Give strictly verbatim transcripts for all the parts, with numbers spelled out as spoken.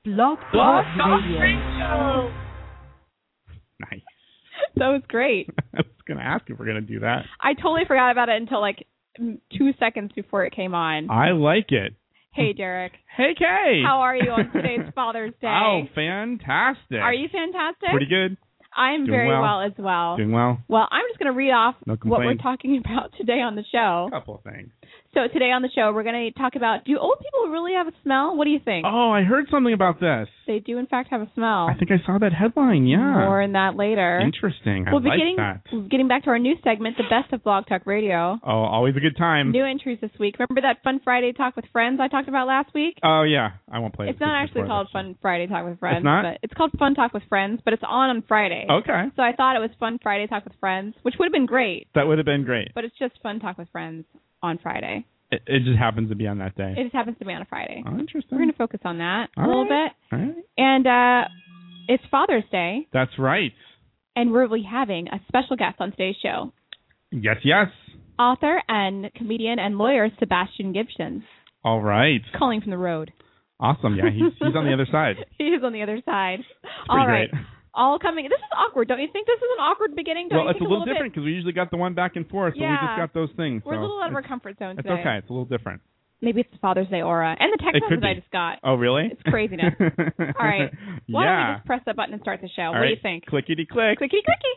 Blog Talk Radio. Nice. That was great. I was going to ask if we're going to do that. I totally forgot about it until like two seconds before it came on. I like it. Hey, Derek. Hey, Kay. How are you on today's Father's Day? Oh, fantastic. Are you fantastic? Pretty good. I'm Doing very well. well as well. Doing well. Well, I'm just going to read off No what we're complaints. talking about today on the show. A couple of things. So today on the show, we're going to talk about, do old people really have a smell? What do you think? Oh, I heard something about this. They do, in fact, have a smell. I think I saw that headline, yeah. More on that later. Interesting. I we'll be like getting, that. getting back to our new segment, The Best of Blog Talk Radio. Oh, always a good time. New entries this week. Remember that Fun Friday Talk with Friends I talked about last week? Oh, yeah. I won't play it. It's not actually called Fun Friday Talk with Friends. It's not? But it's called Fun Talk with Friends, but it's on on Friday. Okay. So I thought it was Fun Friday Talk with Friends, which would have been great. That would have been great. But it's just Fun Talk with Friends on Friday. It, it just happens to be on that day. It just happens to be on a Friday. Oh, interesting. We're going to focus on that All a little right. bit. All right. And uh, it's Father's Day, That's right. and we're really having a special guest on today's show. Yes, yes. Author and comedian and lawyer Sebastian Gibson, All right. calling from the road. Awesome. Yeah, he's he's on the other side. He is on the other side. Pretty All right. great. All coming. This is awkward. Don't you think this is an awkward beginning? Don't Well, you it's a think little, bit- different because we usually got the one back and forth, so we Yeah. just got those things. We're so a little out of our it's- comfort zone It's today. okay. It's a little different. Maybe it's the Father's Day aura. And the text It could message I be. just got. Oh, really? It's craziness. All right. Why yeah. don't we just press that button and start the show? All what right. do you think? Clickety click. Clicky clicky.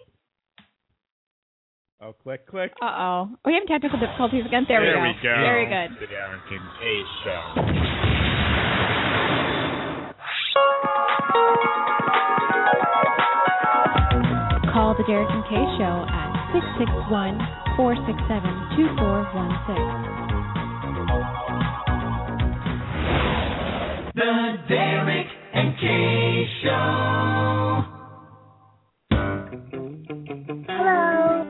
Oh, click click. Uh-oh. Are we having technical difficulties again? There, There we we go. go. Very good. The Darren Kincaid Show. Call the Derek and Kay Show at six six one, four six seven, two four one six. The Derek and Kay Show. Hello.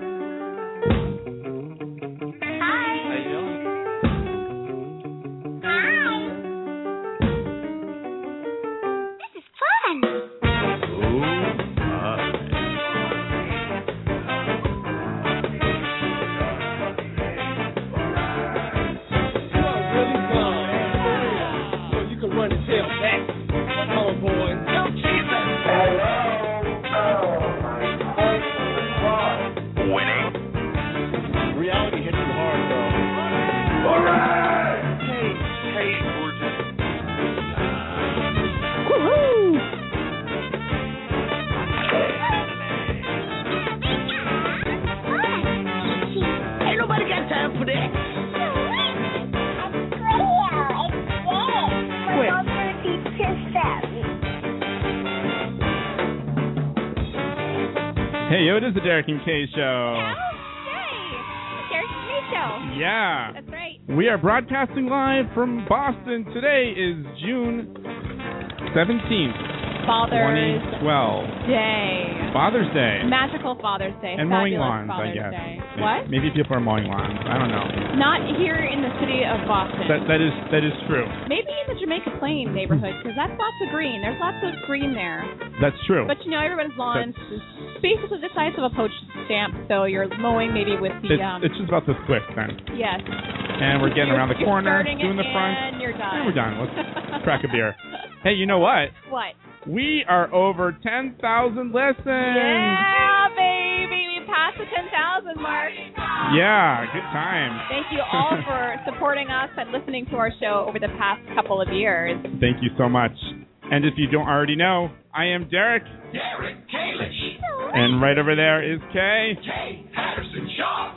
Hi. How you doing? Hi. This is fun. Ooh, uh, really fun. So you can run and tell back. Come on, boys. Yo, Jesus. winning. Reality hits you hard, bro. All right. Hey, hey, gorgeous. Woohoo! Ain't nobody got time for that. We're all going to be pissed at me. Hey, yo, it is the Derek and Kay Show. Oh, hey! The Derek and Kay Show. Yeah. That's right. We are broadcasting live from Boston. Today is June seventeenth, Father's twenty twelve. Day. Father's Day. Magical Father's Day. And mowing Fabulous lawns, Father's I guess. Day. Maybe- What? Maybe people are mowing lawns. I don't know. Not here in the city of Boston. That that is that is true. Maybe in the Jamaica Plain neighborhood, because that's lots of green. There's lots of green there. That's true. But you know, everybody's lawn is basically the size of a poached stamp, so you're mowing maybe with the It's, um. it's just about this quick then. Yes. And we're getting You're- around the you're corner, starting doing it the front. And you're done. And we're done. Let's crack a beer. Hey, you know what? What? We are over ten thousand listens. Yeah, baby, we passed the ten thousand mark. Yeah, good time. Thank you all for supporting us and listening to our show over the past couple of years. Thank you so much. And if you don't already know, I am Derek, Derek Kalish. and right over there is Kay. Kay Patterson Shaw.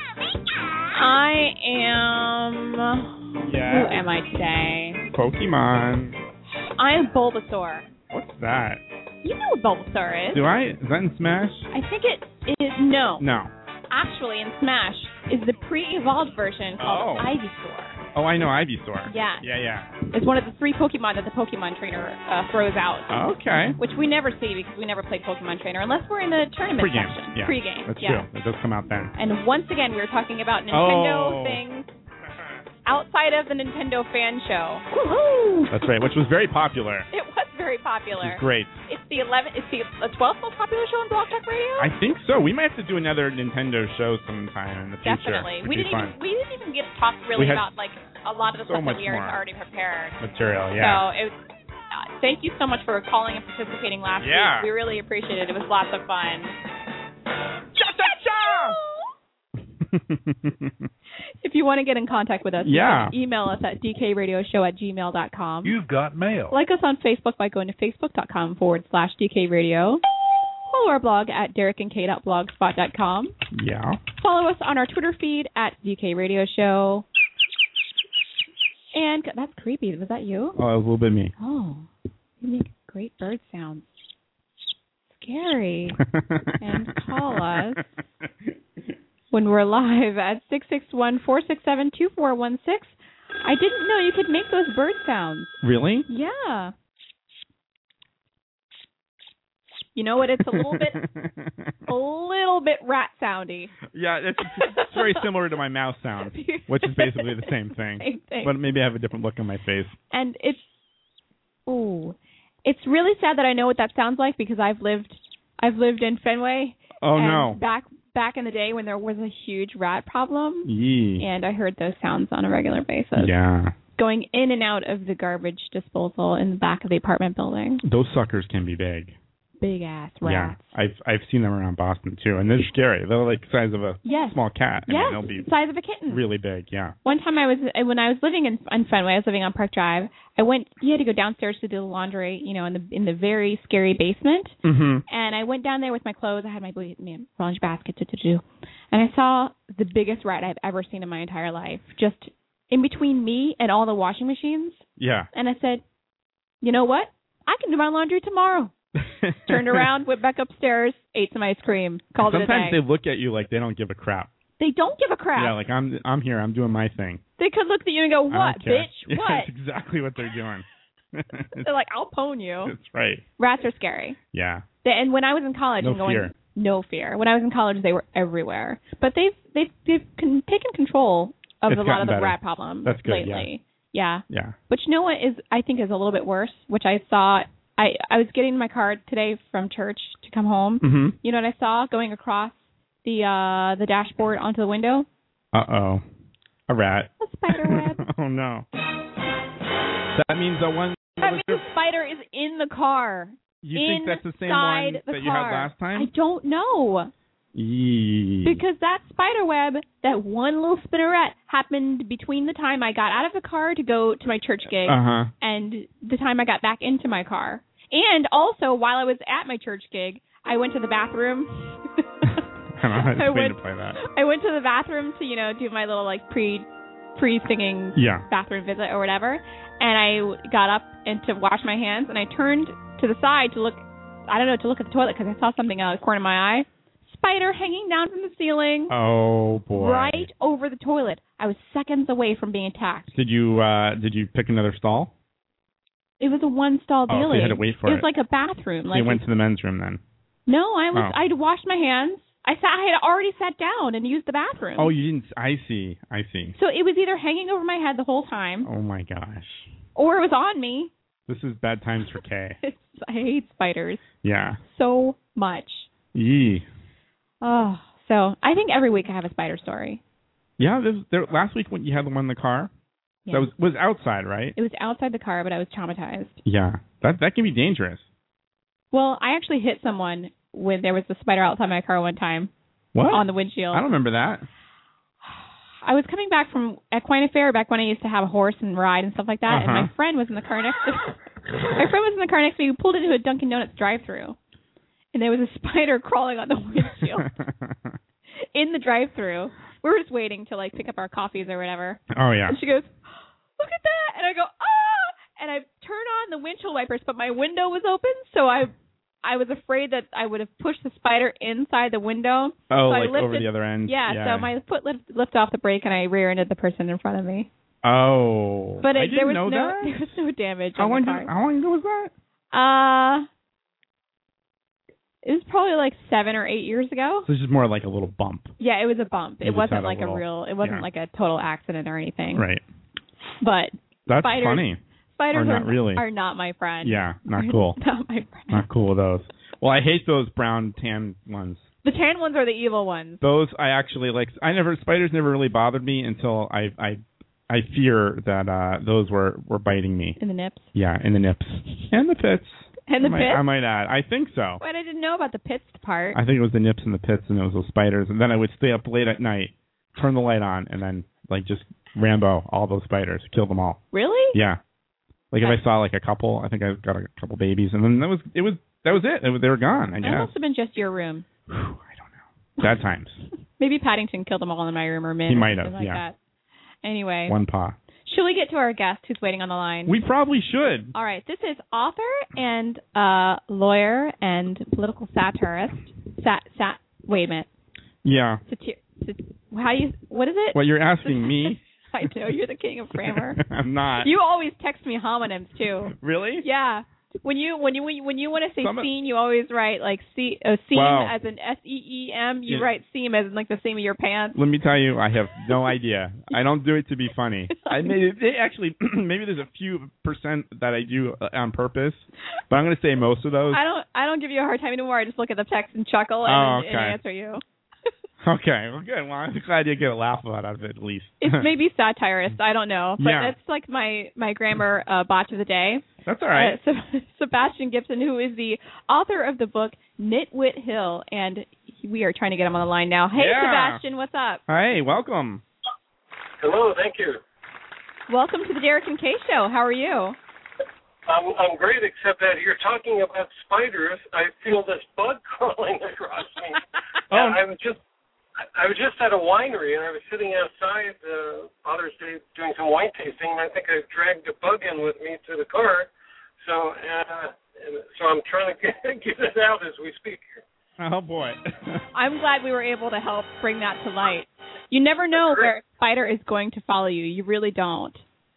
I am. Yeah. Who am I today? Pokemon. I am Bulbasaur. What's that? You know what Bulbasaur is? Do I? Is that in Smash? I think it is. No. No. Actually, in Smash is the pre-evolved version called Oh. Ivysaur. Oh, I know Ivysaur. Yeah. Yeah, yeah. It's one of the three Pokemon that the Pokemon trainer uh, throws out. Okay. Which we never see because we never play Pokemon Trainer unless we're in the tournament Pre-game. section. Yeah. Pre-game. That's yeah. true. It does come out then. And once again, we were talking about Nintendo Oh. things outside of the Nintendo fan show. Woohoo! That's right, which was very popular. It was very popular. It was great. It's the eleventh. It's the uh, twelfth most popular show on Blog Talk Radio. I think so. We might have to do another Nintendo show sometime in the future. Definitely. It'd we be didn't fun. even we didn't even get to talk really We had about like a lot of the so stuff much that we are more already prepared. Material, So yeah. it was, uh, thank you so much for calling and participating last Yeah. week. We really appreciate it. It was lots of fun. If you want to get in contact with us, Yeah. you can email us at d k radio show at gmail dot com. You've got mail. Like us on Facebook by going to facebook.com forward slash dkradio. Follow our blog at derekandk.blogspot dot com. Yeah. Follow us on our Twitter feed at D K Radio Show. And that's creepy. Was that you? Oh, it was a little bit me. Oh, you make great bird sounds. Scary. And call us when we're live at six six one, four six seven, two four one six. I didn't know you could make those bird sounds. Really? Yeah. You know what? It's a little bit, a little bit rat soundy. Yeah, it's, it's very similar to my mouse sound, which is basically the same thing. Same thing. But maybe I have a different look on my face. And it's, ooh, it's really sad that I know what that sounds like because I've lived, I've lived in Fenway. Oh and no! Back back in the day when there was a huge rat problem. Yee. And I heard those sounds on a regular basis. Yeah. Going in and out of the garbage disposal in the back of the apartment building. Those suckers can be big. Big ass rats. Yeah, I've I've seen them around Boston too, and they're scary. They're like the size of a Yes. small cat. I Yes, mean, they'll be the size of a kitten. really big. Yeah. One time I was when I was living in, in Fenway, I was living on Park Drive. I went. You had to go downstairs to do the laundry, you know, in the in the very scary basement. Mm-hmm. And I went down there with my clothes. I had my laundry basket to, to do, and I saw the biggest rat I've ever seen in my entire life, just in between me and all the washing machines. Yeah. And I said, you know what? I can do my laundry tomorrow. Turned around, went back upstairs, ate some ice cream, called Sometimes it a day. they look at you like they don't give a crap. They don't give a crap. Yeah, like I'm I'm here, I'm doing my thing. They could look at you and go, I what, don't care. bitch? Yeah, What? That's exactly what they're doing. They're like, I'll pwn you. That's right. Rats are scary. Yeah. They, and when I was in college, No and going, fear. no fear. When I was in college, they were everywhere. But they've they've, they've con- taken control of It's a lot gotten of the better. rat problems That's good, lately. Yeah. Yeah. But you know what is I think is a little bit worse, which I saw. I, I was getting my car today from church to come home. Mm-hmm. You know what I saw going across the uh, the dashboard onto the window? Uh-oh. A rat. A spider web. Oh, no. That means the one... That means the spider is in the car. You think that's the same Inside one the that you had car. last time? I don't know. Yee. Because that spider web, that one little spinneret, happened between the time I got out of the car to go to my church gig Uh-huh. and the time I got back into my car. And also, while I was at my church gig, I went to the bathroom. I don't know how to I explain went- to play that. I went to the bathroom to, you know, do my little, like, pre, pre-singing Yeah. bathroom visit or whatever. And I got up and to wash my hands, and I turned to the side to look, I don't know, to look at the toilet because I saw something out of the corner of my eye. Spider hanging down from the ceiling. Oh, boy. Right over the toilet. I was seconds away from being attacked. Did you uh, did you pick another stall? It was a one-stall Oh, so dealing. you had to wait for it it. was like a bathroom. So Like you went to the men's room then? no, I was. Oh. I'd washed my hands. I sat. I had already sat down and used the bathroom. Oh, you didn't. I see. I see. So it was either hanging over my head the whole time, Oh, my gosh. or it was on me. This is bad times for Kay. It's, I hate spiders Yeah. so much. Yee. Oh, so I think every week I have a spider story. Yeah, this, there, last week when you had the one in the car, Yeah. that was was outside, right? It was outside the car, but I was traumatized. Yeah. That that can be dangerous. Well, I actually hit someone when there was a spider outside my car one time. What? On the windshield. I don't remember that. I was coming back from Equina Fair back when I used to have a horse and ride and stuff like that, and Uh-huh. my friend was in the car next to my friend was in the car next to me who pulled into a Dunkin' Donuts drive-thru, and there was a spider crawling on the windshield in the drive-thru. We were just waiting to like pick up our coffees or whatever. Oh, yeah. And she goes, "Look at that!" And I go, "Ah!" And I turn on the windshield wipers, but my window was open, so I I was afraid that I would have pushed the spider inside the window. Oh, so I like over lifted, the other end? Yeah, Yeah. so my foot lift, lifted off the brake and I rear-ended the person in front of me. Oh. But I it, didn't there was know no that? there was no damage How on long, the did, car. how long ago was that? Uh, it was probably like seven or eight years ago. So it's just more like a little bump. Yeah, it was a bump. You It just wasn't had a like little- a real. It wasn't yeah. like a total accident or anything. Right. But That's spiders, funny. Spiders Or are not really. are not my friend. Yeah, not cool. Not my friend. Not cool with those. Well, I hate those brown tan ones. The tan ones are the evil ones. Those I actually like. I never spiders never really bothered me until I I I fear that uh, those were, were biting me. In the nips? Yeah, in the nips. And the pits. And the I might, pits? I might add. I think so. Wait, I didn't know about the pits part. I think it was the nips and the pits, and it was those spiders. And then I would stay up late at night, turn the light on, and then, like, just Rambo all those spiders, kill them all. Really? Yeah. Like, if I saw, like, a couple, I think I got a couple babies, and then that was, it was, that was it. it was, they were gone, I guess. That must have been just your room. Whew, I don't know. Bad times. Maybe Paddington killed them all in my room, or Min. He might have, like yeah. That. Anyway. One paw. Should we get to our guest who's waiting on the line? We probably should. All right. This is author and uh, lawyer and political satirist. Sat, sat, wait a minute. Yeah. Satir, sat, how do you, what is it? Well, you're asking me. I know, you're the king of grammar. I'm not. You always text me homonyms, too. Really? Yeah. When you when you when you, when you want to say Some, scene, you always write like C, uh, seam wow. as in S E E M. You yeah. write seam as in like the seam of your pants. Let me tell you, I have no idea. I don't do it to be funny. I may they actually maybe there's a few percent that I do on purpose, but I'm going to say most of those. I don't I don't give you a hard time anymore. I just look at the text and chuckle and, oh, okay. and answer you. Okay, well, good. Well, I'm glad you get a laugh out of it at least. It's maybe satirist. I don't know, but yeah. that's like my my grammar uh, botch of the day. That's all right. Uh, so, Sebastian Gibson, who is the author of the book Nitwit Hill, and we are trying to get him on the line now. Hey, yeah. Sebastian, what's up? Hey, welcome. Hello, thank you. Welcome to the Derek and Kay Show. How are you? I'm I'm great, except that you're talking about spiders. I feel this bug crawling across me. oh. And I was just I was just at a winery, and I was sitting outside uh, Father's Day doing some wine tasting, and I think I dragged a bug in with me to the car. So, uh, so I'm trying to get, get it out as we speak. Oh boy! I'm glad we were able to help bring that to light. You never know where a spider is going to follow you. You really don't.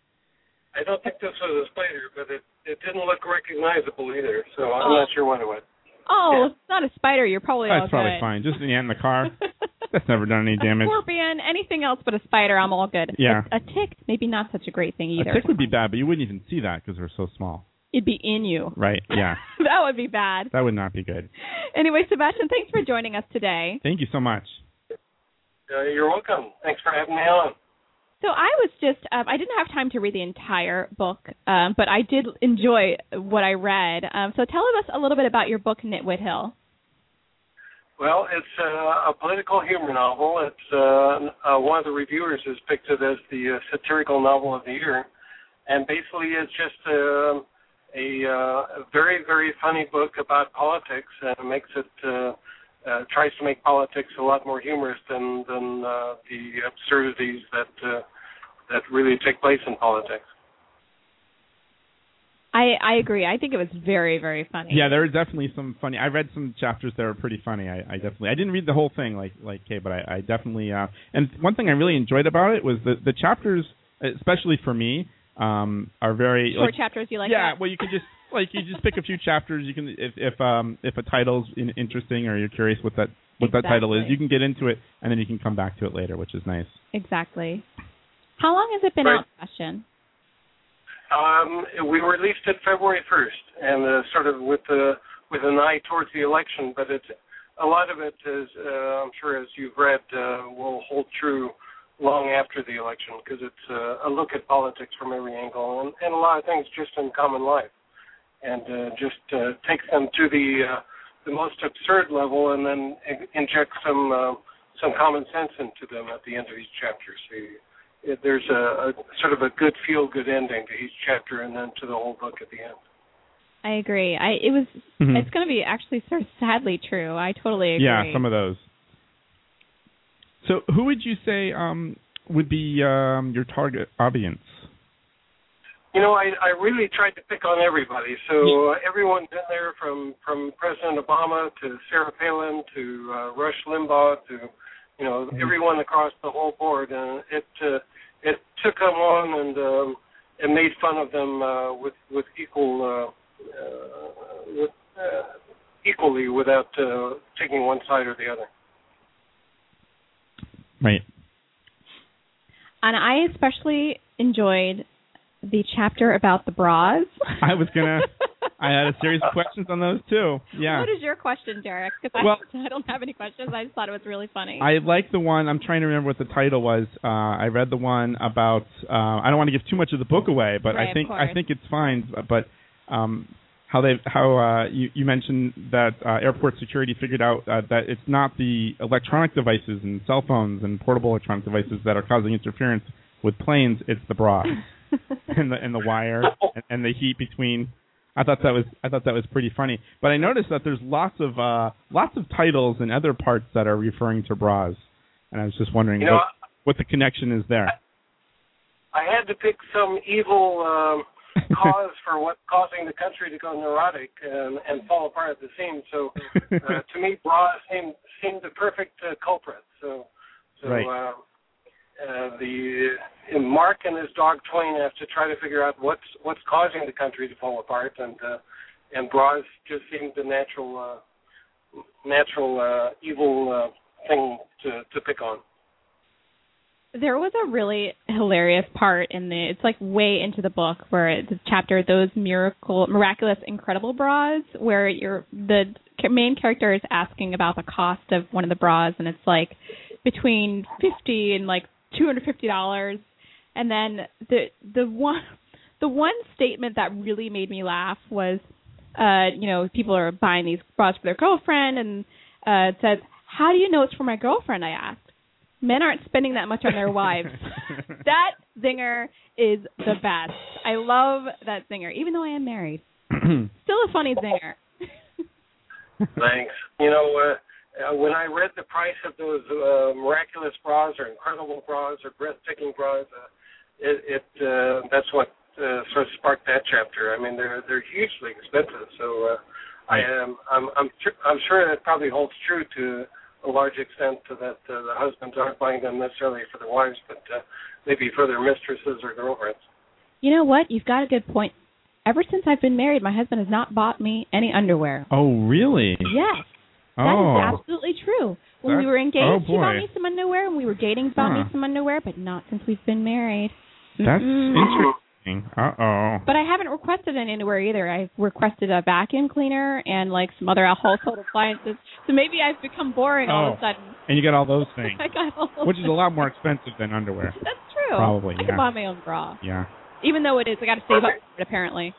I don't think this was a spider, but it it didn't look recognizable either. So I'm oh. not sure what it was. Oh, yeah. It's not a spider. You're probably That's all probably good. fine. Just yeah, in the car. That's never done any damage. A scorpion, anything else but a spider, I'm all good. Yeah. A, a tick, maybe not such a great thing either. A tick would be bad, but you wouldn't even see that because they're so small. It'd be in you. Right, yeah. That would be bad. That would not be good. Anyway, Sebastian, thanks for joining us today. Thank you so much. Uh, you're welcome. Thanks for having me on. So I was just, um, I didn't have time to read the entire book, um, but I did enjoy what I read. Um, so tell us a little bit about your book, Nitwit Hill. Well, it's uh, a political humor novel. It's uh, uh, one of the reviewers has picked it as the uh, satirical novel of the year, and basically it's just uh, a, uh, a very, very funny book about politics, and it makes it uh, uh, tries to make politics a lot more humorous than than uh, the absurdities that uh, that really take place in politics. I, I agree. I think it was very, very funny. Yeah, there were definitely some funny. I read some chapters that were pretty funny. I, I definitely. I didn't read the whole thing like like Kay, but I, I definitely. Uh, and one thing I really enjoyed about it was the the chapters, especially for me, um, are very short like, chapters. You like yeah, that? well, you can just like you just pick a few chapters. You can if if um if a title's in, interesting or you're curious what that what exactly. that title is, you can get into it and then you can come back to it later, which is nice. Exactly. How long has it been right. out, Sebastian? Um, we released it February first, and uh, sort of with the with an eye towards the election. But it's a lot of it is, uh, I'm sure, as you've read, uh, will hold true long after the election because it's uh, a look at politics from every angle, and, and a lot of things just in common life, and uh, just uh, takes them to the uh, the most absurd level, and then inject some uh, some common sense into them at the end of each chapter. So you, it, there's a, a sort of a good feel-good ending to each chapter, and then to the whole book at the end. I agree. I it was. Mm-hmm. It's going to be actually sort of sadly true. I totally agree. Yeah, some of those. So, who would you say um, would be um, your target audience? You know, I, I really tried to pick on everybody. So uh, everyone's in there, from, from President Obama to Sarah Palin to uh, Rush Limbaugh to, you know, mm-hmm. everyone across the whole board. And it uh, it took them on and um, and made fun of them uh, with with equal uh, uh, with, uh, equally without uh, taking one side or the other. Right. And I especially enjoyed the chapter about the bras. I was gonna, I had a series of questions on those too. Yeah. What is your question, Derek? Because I, Well- I don't have any questions. I just thought it was really funny. I like the one. I'm trying to remember what the title was. Uh, I read the one about. Uh, I don't want to give too much of the book away, but Right, I of think course. I think it's fine. But um, how they how uh, you you mentioned that uh, airport security figured out uh, that it's not the electronic devices and cell phones and portable electronic devices that are causing interference with planes. It's the bras and the and the wire and, and the heat between. I thought that was I thought that was pretty funny. But I noticed that there's lots of uh, lots of titles and other parts that are referring to bras, and I was just wondering You know, what, what the connection is there. I had to pick some evil um, cause for what's causing the country to go neurotic and, and fall apart at the seams. So uh, to me, bras seemed seemed the perfect uh, culprit. So so Right. uh, uh, the uh, Mark and his dog Twain have to try to figure out what's what's causing the country to fall apart, and uh, and bras just seemed the natural uh, natural uh, evil uh, thing to to pick on. There was a really hilarious part in the, it's like way into the book where it's a chapter, those miracle, miraculous, incredible bras, where you're, the main character is asking about the cost of one of the bras, and it's like between fifty and like two hundred fifty dollars. And then the the one the one statement that really made me laugh was, uh, you know, people are buying these bras for their girlfriend, and uh, it says, "How do you know it's for my girlfriend?" I asked. Men aren't spending that much on their wives. That zinger is the best. I love that zinger, even though I am married. Still a funny zinger. Thanks. You know, uh, uh, when I read the price of those uh, miraculous bras or incredible bras or breathtaking bras, uh, it, it uh, that's what uh, sort of sparked that chapter. I mean, they're they're hugely expensive. So uh, I am I'm I'm tr- I'm sure that probably holds true to a large extent to that uh, the husbands aren't buying them necessarily for their wives, but uh, maybe for their mistresses or girlfriends. You know what? You've got a good point. Ever since I've been married, my husband has not bought me any underwear. Oh, really? Yes. That Oh. is absolutely true. When we That- were engaged, oh, he bought boy. me some underwear. When we were dating, he bought Huh. me some underwear, but not since we've been married. That's Mm-mm. interesting. Uh-oh. But I haven't requested any underwear either. I've requested a vacuum cleaner and like some other household appliances. So maybe I've become boring all of a Oh. sudden. And you get all those things, I got all those which is a lot more expensive than underwear. That's true. Probably, I yeah. can buy my own bra. Yeah. Even though it is, I got to save up for it apparently.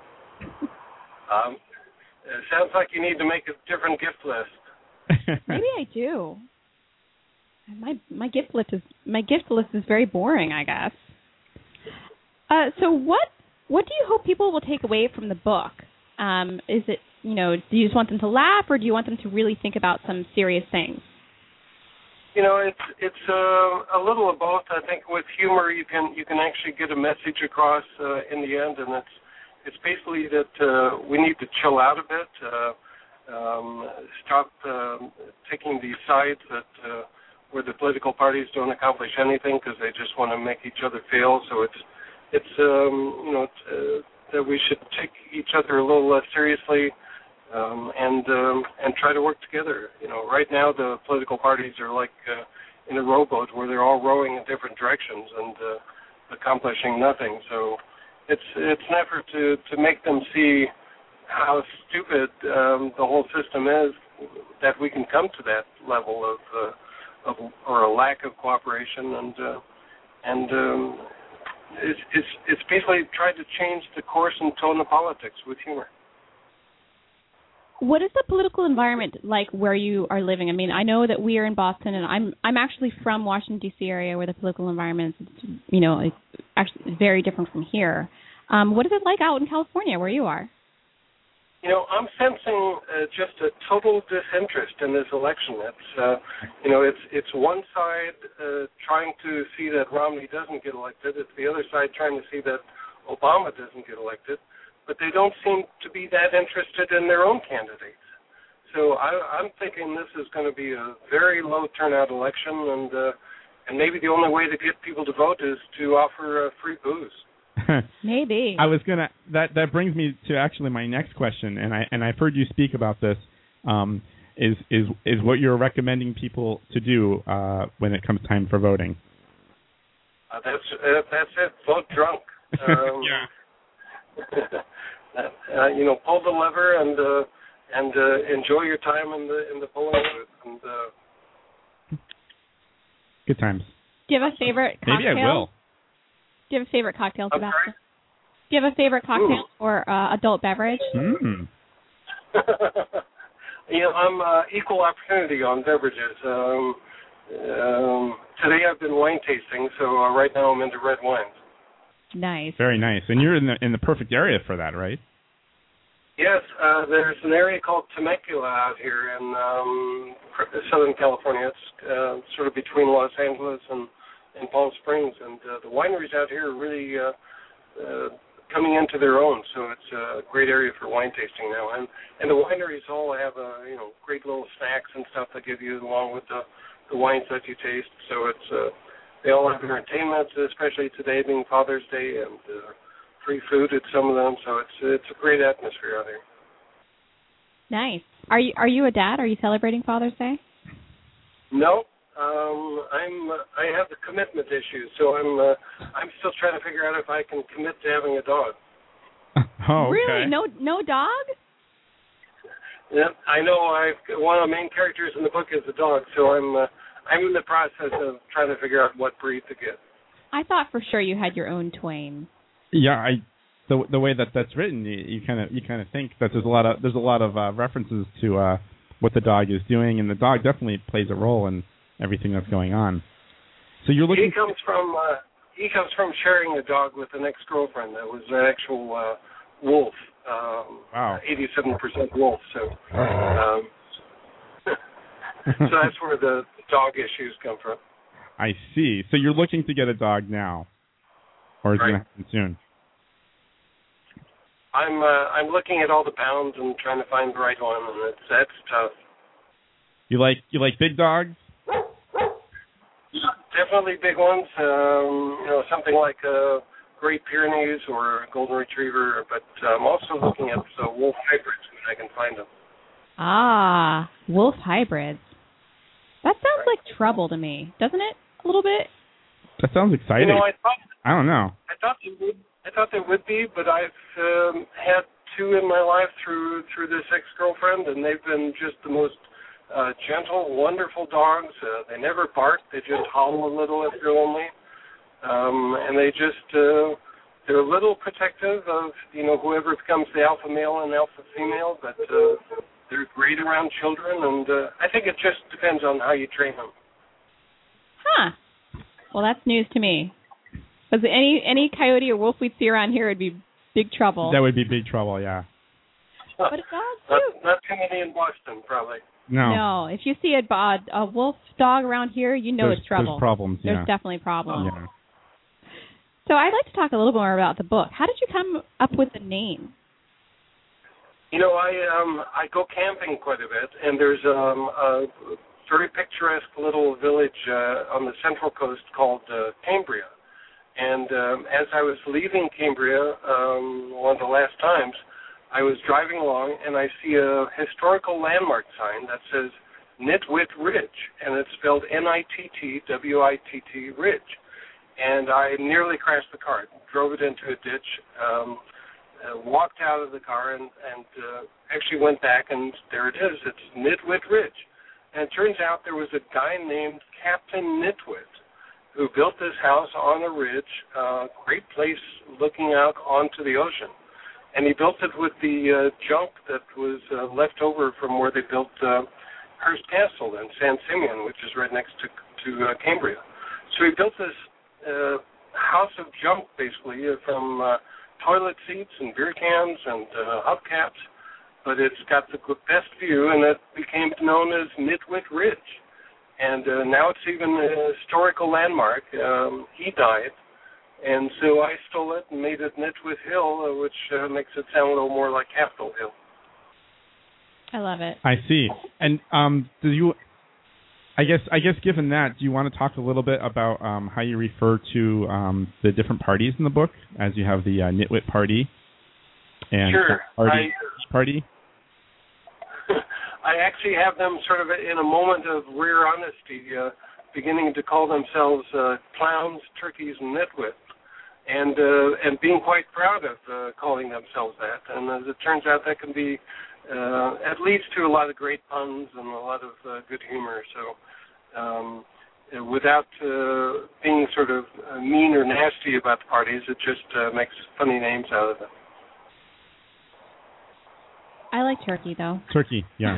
Um, it sounds like you need to make a different gift list. Maybe I do. My my gift list is my gift list is very boring, I guess. Uh, so what what do you hope people will take away from the book? Um, is it you know do you just want them to laugh, or do you want them to really think about some serious things? You know, it's it's uh, a little of both. I think with humor, you can you can actually get a message across uh, in the end, and it's it's basically that uh, we need to chill out a bit, uh, um, stop uh, taking these sides that uh, where the political parties don't accomplish anything because they just want to make each other fail. So it's it's um, you know it's, uh, that we should take each other a little less seriously. Um, and um, and try to work together. You know, right now the political parties are like uh, in a rowboat where they're all rowing in different directions and uh, accomplishing nothing. So it's it's an effort to, to make them see how stupid um, the whole system is, that we can come to that level of uh, of or a lack of cooperation, and uh, and um, it's it's it's basically trying to change the course and tone of politics with humor. What is the political environment like where you are living? I mean, I know that we are in Boston, and I'm I'm actually from Washington D C area, where the political environment is, you know, it's actually very different from here. Um, what is it like out in California, where you are? You know, I'm sensing uh, just a total disinterest in this election. It's, uh, you know, it's it's one side uh, trying to see that Romney doesn't get elected. It's the other side trying to see that Obama doesn't get elected. But they don't seem to be that interested in their own candidates. So I, I'm thinking this is going to be a very low turnout election, and uh, and maybe the only way to get people to vote is to offer uh, free booze. Maybe. I was gonna. That that brings me to actually my next question, and I and I've heard you speak about this. Um, is is is what you're recommending people to do uh, when it comes time for voting? Uh, that's uh, that's it. Vote drunk. Um, yeah. uh, you know, pull the lever and uh, and uh, enjoy your time in the in the pulling booth. And uh, good times. Do you have a favorite cocktail? Maybe I will. Do you have a favorite cocktail, I'm Sebastian? sorry? Do you have a favorite cocktail Ooh. or uh, adult beverage? Mm. You know, I'm uh, equal opportunity on beverages. Um, um, today I've been wine tasting, so uh, right now I'm into red wines. Nice. Very nice. And you're in the in the perfect area for that, right? Yes, uh, there's an area called Temecula out here in um, Southern California. It's uh, sort of between Los Angeles and, and Palm Springs, and uh, the wineries out here are really uh, uh, coming into their own. So it's a great area for wine tasting now, and and the wineries all have uh, you know great little snacks and stuff they give you along with the, the wines that you taste. So it's uh, they all have entertainment, especially today being Father's Day, and uh, free food at some of them. So it's it's a great atmosphere out here. Nice. Are you are you a dad? Are you celebrating Father's Day? No. Um, I'm. Uh, I have the commitment issue, so I'm. Uh, I'm still trying to figure out if I can commit to having a dog. Oh, okay. Really? No, no dog? Yeah, I know. I've one of the main characters in the book is a dog, so I'm. Uh, I'm in the process of trying to figure out what breed to get. I thought for sure you had your own Twain. Yeah, I. The the way that that's written, you kind of you kind of think that there's a lot of there's a lot of uh, references to uh, what the dog is doing, and the dog definitely plays a role in everything that's going on. So you're looking. He comes from. Uh, he comes from sharing a dog with an ex-girlfriend that was an actual uh, wolf. Um, Wow. eighty-seven percent wolf. So. Um, so that's where the dog issues come from. I see. So you're looking to get a dog now, or is Right. it going to happen soon? I'm uh, I'm looking at all the pounds and trying to find the right one, and it's that's tough. You like you like big dogs? Definitely big ones. Um, you know, something like a Great Pyrenees or a Golden Retriever, but I'm also looking at the wolf hybrids when I can find them. Ah, wolf hybrids. That sounds like trouble to me, doesn't it? A little bit. That sounds exciting. You know, I thought I don't know. I thought they would. I thought they would be, but I've um, had two in my life through through this ex-girlfriend, and they've been just the most uh, gentle, wonderful dogs. Uh, they never bark; they just howl a little if they're lonely, um, and they just uh, they're a little protective of you know whoever becomes the alpha male and alpha female, but uh, they're great around children, and uh, I think it just depends on how you train them. Huh. Well, that's news to me. Because any any coyote or wolf we'd see around here would be big trouble. That would be big trouble. Yeah. But a dog Not, too. not too many in Boston, probably. No. No, if you see a, a, a wolf dog around here, you know There's- it's trouble. There's problems. There's Yeah. definitely problems. Yeah. So I'd like to talk a little more about the book. How did you come up with the name? You know, I um I go camping quite a bit, and there's um a very picturesque little village uh, on the central coast called uh, Cambria. And um, as I was leaving Cambria, um, one of the last times, I was driving along, and I see a historical landmark sign that says Nitwit Ridge, and it's spelled N I T T W I T T Ridge. And I nearly crashed the car, drove it into a ditch, um, uh, walked out of the car, and, and uh, actually went back, and there it is. It's Nitwit Ridge. And it turns out there was a guy named Captain Nitwit who built this house on a ridge, uh, great place looking out onto the ocean. And he built it with the uh, junk that was uh, left over from where they built uh, Hearst Castle in San Simeon, which is right next to, to uh, Cambria. So he built this uh, house of junk, basically, uh, from uh, toilet seats and beer cans and uh, hubcaps, but it's got the best view, and it became known as Nitwit Ridge. And uh, now it's even a historical landmark. Um, he died, and so I stole it and made it Nitwit Hill, uh, which uh, makes it sound a little more like Capitol Hill. I love it. I see. And um, do you? I guess I guess given that, do you want to talk a little bit about um, how you refer to um, the different parties in the book, as you have the uh, Nitwit Party and Sure. Party I, Party? I actually have them sort of in a moment of rare honesty, uh, beginning to call themselves uh, clowns, turkeys, and nitwits. and uh, and being quite proud of uh, calling themselves that. And as it turns out, that can be uh, at least to a lot of great puns and a lot of uh, good humor. So um, without uh, being sort of mean or nasty about the parties, it just uh, makes funny names out of them. I like turkey, though. Turkey, yeah.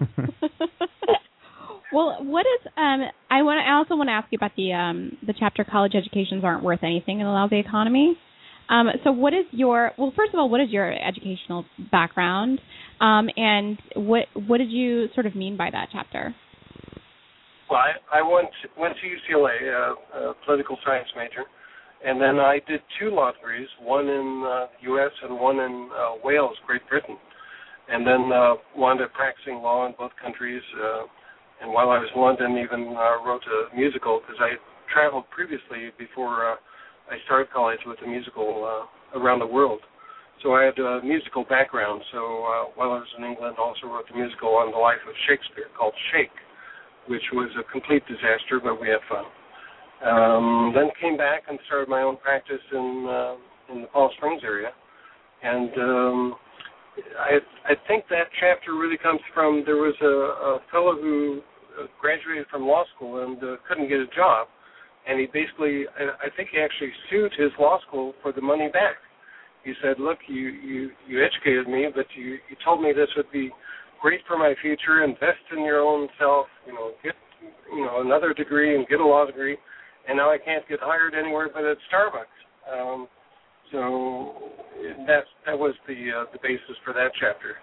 Well, what is um? I want. I also want to ask you about the um the chapter college educations aren't worth anything in the lousy economy. Um, so what is your well? First of all, what is your educational background? Um, and what what did you sort of mean by that chapter? Well, I, I went went to U C L A, uh, a political science major, and then I did two law degrees, one in uh, the U S and one in uh, Wales, Great Britain, and then uh, wound up practicing law in both countries. Uh, And while I was in London, even uh, wrote a musical because I traveled previously before uh, I started college with a musical uh, around the world. So I had a musical background. So uh, while I was in England, I also wrote a musical on the life of Shakespeare called Shake, which was a complete disaster, but we had fun. Um, then came back and started my own practice in uh, in the Palm Springs area. And um, I, I think that chapter really comes from there was a, a fellow who graduated from law school and uh, couldn't get a job, and he basically, I, I think he actually sued his law school for the money back. He said, look, you, you, you educated me, but you, you told me this would be great for my future, invest in your own self, you know, get you know another degree and get a law degree, and now I can't get hired anywhere but at Starbucks. Um, so that's, that was the uh, the basis for that chapter.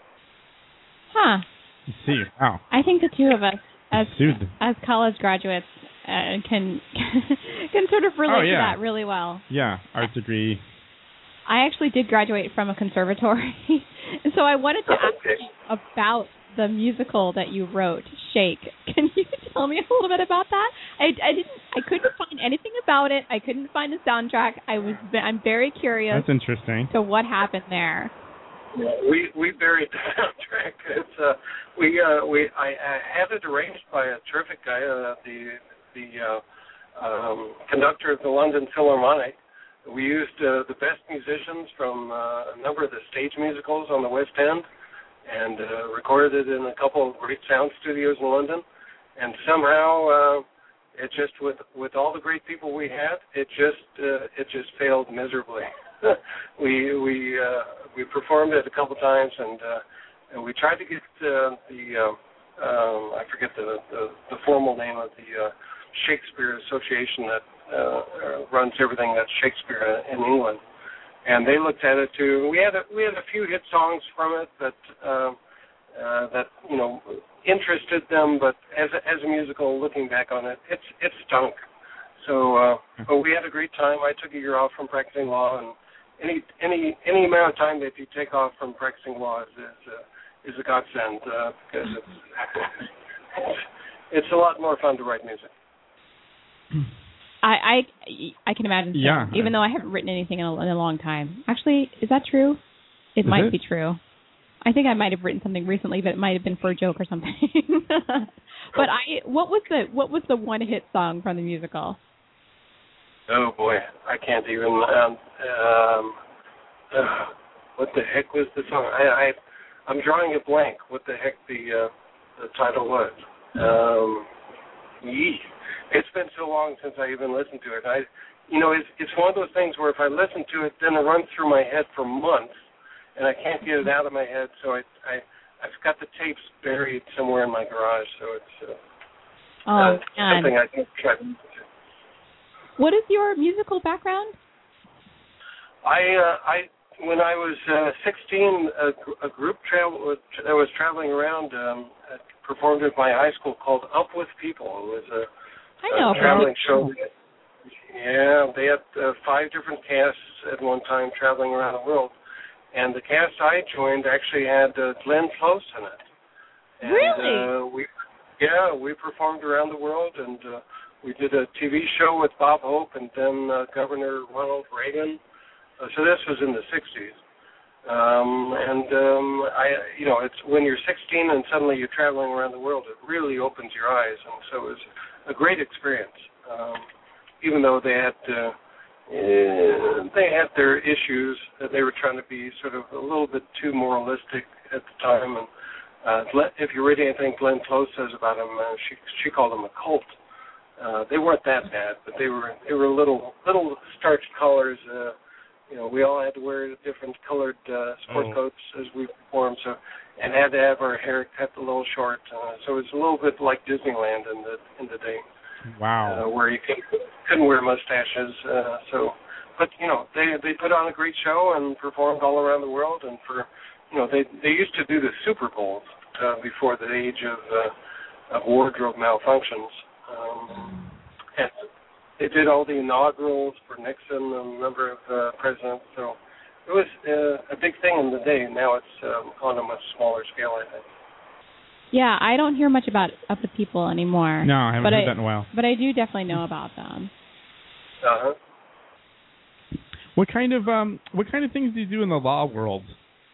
Huh. You see, wow. I think the two of us, as Sued. as college graduates, uh, can can sort of relate oh, yeah. to that really well. Yeah, art degree. I actually did graduate from a conservatory, and so I wanted to ask okay. you about the musical that you wrote, Shake. Can you tell me a little bit about that? I, I didn't. I couldn't find anything about it. I couldn't find a soundtrack. I was. I'm very curious. That's interesting. To what happened there. Yeah, we we buried the soundtrack. It's uh we uh we I, I had it arranged by a terrific guy, uh, the the uh, um, conductor of the London Philharmonic. We used uh, the best musicians from uh, a number of the stage musicals on the West End, and uh, recorded it in a couple of great sound studios in London. And somehow, uh, it just with with all the great people we had, it just uh, it just failed miserably. we we uh, we performed it a couple times, and, uh, and we tried to get uh, the uh, um, I forget the, the the formal name of the uh, Shakespeare Association that uh, runs everything that's Shakespeare in England, and they looked at it too. We had a, we had a few hit songs from it that uh, uh, that you know interested them, but as a, as a musical, looking back on it, it's it stunk. So, uh, but we had a great time. I took a year off from practicing law, and Any any any amount of time that you take off from practicing law is is, uh, is a godsend uh, because it's, it's it's a lot more fun to write music. I I, I can imagine. So, yeah. Even though I haven't written anything in a, in a long time. Actually, is that true? It is might it? be true. I think I might have written something recently, but it might have been for a joke or something. But I what was the what was the one hit song from the musical? Oh boy, I can't even. Um, um, uh, what the heck was the song? I, I, I'm drawing a blank. What the heck the uh, the title was? Um, yee. It's been so long since I even listened to it. I, you know, it's it's one of those things where if I listen to it, then it runs through my head for months, and I can't get it out of my head. So I, I I've got the tapes buried somewhere in my garage. So it's uh, oh, uh, something I can try to. What is your musical background? I, uh, I when I was uh, sixteen, a, a group travel that was traveling around um, performed at my high school called Up With People. It was a, I know, a traveling show. Yeah, they had uh, five different casts at one time traveling around the world, and the cast I joined actually had uh, Glenn Close in it. And, really? Uh, we, yeah, we performed around the world, and uh, we did a T V show with Bob Hope and then uh, Governor Ronald Reagan. Uh, so this was in the sixties. Um, and, um, I, you know, it's when you're sixteen and suddenly you're traveling around the world, it really opens your eyes. And so it was a great experience, um, even though they had uh, uh, they had their issues. Uh, they were trying to be sort of a little bit too moralistic at the time. And uh, if you read anything Glenn Close says about them, uh, she she called them a cult. Uh, they weren't that bad, but they were they were little little starched collars. Uh, you know, we all had to wear different colored uh, sport Oh. coats as we performed, so and had to have our hair cut a little short. Uh, so it's a little bit like Disneyland in the in the day. Wow. Uh, where you could, couldn't wear mustaches. Uh, so, but you know, they they put on a great show and performed all around the world. And for, you know, they they used to do the Super Bowls uh, before the age of uh, of wardrobe malfunctions. Um, and they did all the inaugurals for Nixon and a number of uh, presidents. So it was uh, a big thing in the day. Now it's um, on a much smaller scale, I think. Yeah, I don't hear much about Up the People anymore. No, I haven't but heard I, that in a while. But I do definitely know about them. Uh-huh. What kind of um what kind of things do you do in the law world?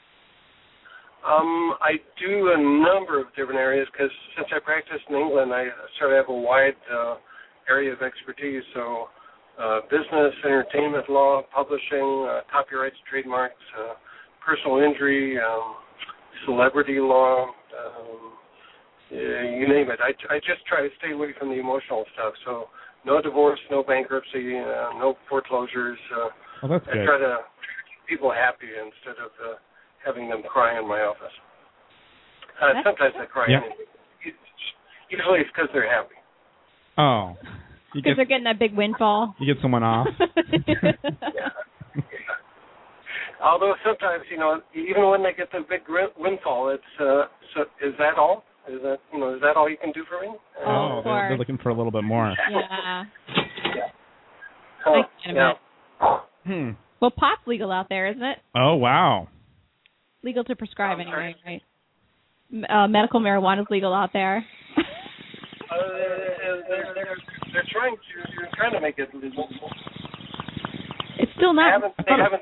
Um, I do a number of different areas because since I practice in England, I sort of have a wide uh, area of expertise. So uh, business, entertainment law, publishing, uh, copyrights, trademarks, uh, personal injury, um, celebrity law, um, you name it. I, I just try to stay away from the emotional stuff. So no divorce, no bankruptcy, uh, no foreclosures. Uh, Oh, that's I good. try to keep people happy instead of uh, having them cry in my office. Uh, sometimes they cry. Yeah. Anyway. Usually it's because they're happy. Oh. You Because get they're getting that big windfall. you get someone off. yeah. Although sometimes, you know, even when they get the big windfall, it's uh, so is that all? Is that you know is that all you can do for me? Uh, Oh, they're, they're looking for a little bit more. Yeah. Oh, I can yeah. Hmm. Well, pot's legal out there, isn't it? Oh, wow. Legal to prescribe I'm anyway, right? M- Uh, medical marijuana is legal out there. Uh, they're, they're, they're trying to they're trying to make it legal. It's still They not. haven't. They haven't.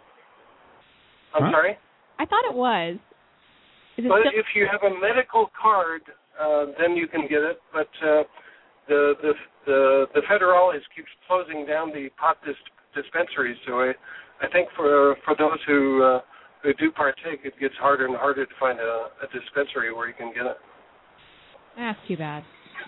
I'm Huh? sorry. I thought it was. Is it But still? if you have a medical card, uh, then you can get it. But uh, the the the the federales keeps closing down the pot dis- dispensaries. So I I think for for those who uh, who do partake, it gets harder and harder to find a, a dispensary where you can get it. That's too bad.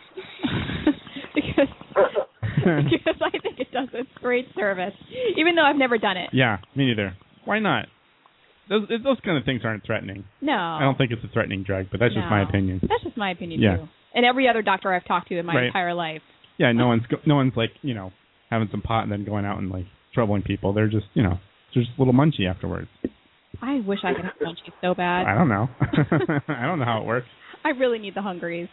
because because I think it does a great service, even though I've never done it. Yeah, me neither. Why not? Those those kind of things aren't threatening. No. I don't think it's a threatening drug, but that's just my No. opinion. That's just my opinion Yeah. too. And every other doctor I've talked to in my Right. entire life. Yeah, no one's go- no one's like you know having some pot and then going out and like troubling people. They're just you know they're just a little munchy afterwards. I wish I could have munchies so bad. I don't know. I don't know how it works. I really need the Hungries.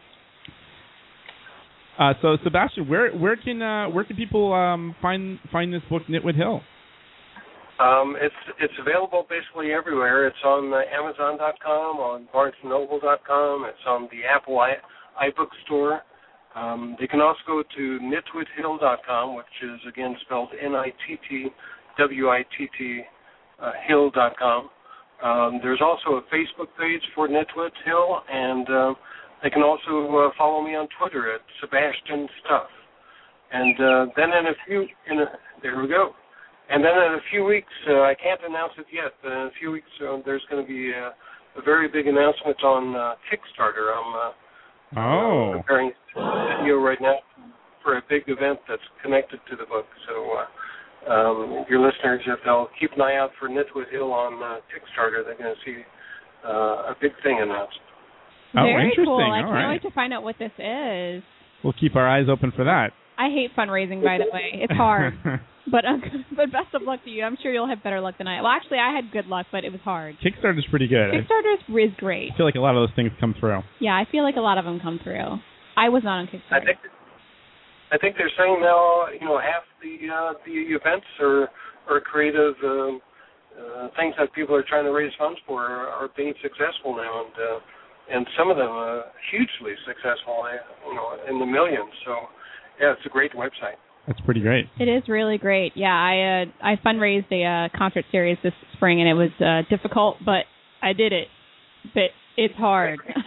Uh, so Sebastian, where where can uh, where can people um, find find this book, Nitwit Hill? Um, it's it's available basically everywhere. It's on uh, Amazon dot com, on Barnes and Noble dot com. It's on the Apple i iBook Store. Um, they can also go to nitwit hill dot com, which is again spelled N I T T W I T T uh, hill dot com. Um, there's also a Facebook page for Nitwit Hill, and uh, they can also uh, follow me on Twitter at Sebastian Stuff. And uh, then in a few, in a, there we go. And then in a few weeks, uh, I can't announce it yet, but in a few weeks uh, there's going to be a, a very big announcement on uh, Kickstarter. I'm uh, Oh. uh, preparing a video right now for a big event that's connected to the book. So uh, um, your listeners, if they'll keep an eye out for Nitwit Hill on uh, Kickstarter, they're going to see uh, a big thing announced. Oh, Very interesting. cool. I All can't right. wait to find out what this is. We'll keep our eyes open for that. I hate fundraising, by the way. It's hard. but uh, but best of luck to you. I'm sure you'll have better luck than I. Well, actually, I had good luck, but it was hard. Kickstarter's pretty good. Kickstarter is great. I feel like a lot of those things come through. Yeah, I feel like a lot of them come through. I was not on Kickstarter. I think I think they're saying now, you know, half the uh, the events or or creative um, uh, things that people are trying to raise funds for are, are being successful now, and uh, and some of them are hugely successful, you know, in the millions. So, yeah, it's a great website. That's pretty great. It is really great. Yeah, I uh, I fundraised a uh, concert series this spring, and it was uh, difficult, but I did it. But it's hard.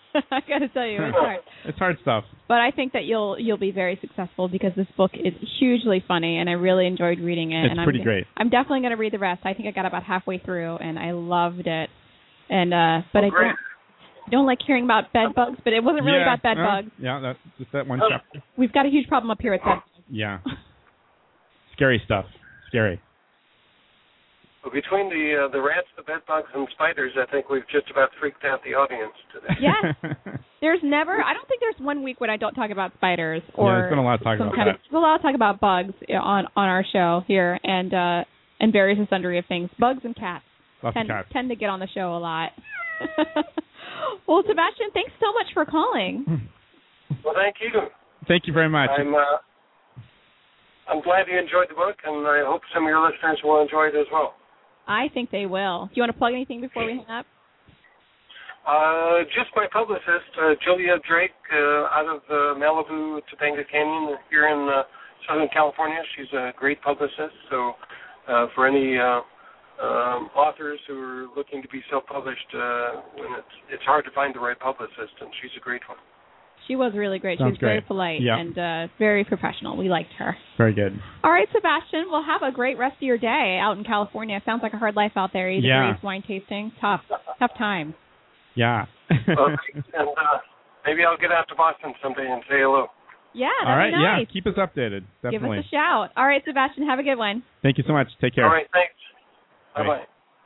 I got to tell you, it's hard. It's hard stuff. But I think that you'll you'll be very successful because this book is hugely funny, and I really enjoyed reading it. It's and pretty I'm, great. I'm definitely going to read the rest. I think I got about halfway through, and I loved it. And uh, but oh, I don't, I don't like hearing about bed bugs, but it wasn't really yeah, about bed uh, bugs. Yeah, that's just that one Oh. chapter. We've got a huge problem up here at bed bugs. Yeah. Scary stuff. Scary. Well, between the uh, the rats, the bed bugs, and spiders, I think we've just about freaked out the audience today. Yes. There's never, I don't think there's one week when I don't talk about spiders or yeah, there's been a lot of talk some about kind that. of, there's a lot of talk about bugs on on our show here, and uh, and various and sundry of things. Bugs and cats Lots tend, of cats. tend to get on the show a lot. Well, Sebastian, thanks so much for calling. Well, thank you. Thank you very much. I'm uh, I'm glad you enjoyed the book, and I hope some of your listeners will enjoy it as well. I think they will. Do you want to plug anything before we hang up? Uh, just my publicist, uh, Julia Drake, uh, out of uh, Malibu, Topanga Canyon, here in uh, Southern California. She's a great publicist. So, uh, for any uh, um, authors who are looking to be self-published, uh, when it's it's hard to find the right publicist, and she's a great one. She was really great. Sounds she was very great. polite Yeah. and uh, very professional. We liked her. Very good. All right, Sebastian. Well, have a great rest of your day out in California. Sounds like a hard life out there. Eighty Yeah. degrees, wine tasting. Tough. Tough time. Yeah. Okay. And uh, maybe I'll get out to Boston someday and say hello. Yeah, that'd All right. be nice. Yeah. Keep us updated. Definitely. Give us a shout. All right, Sebastian. Have a good one. Thank you so much. Take care. All right. Thanks. Bye. Bye-bye.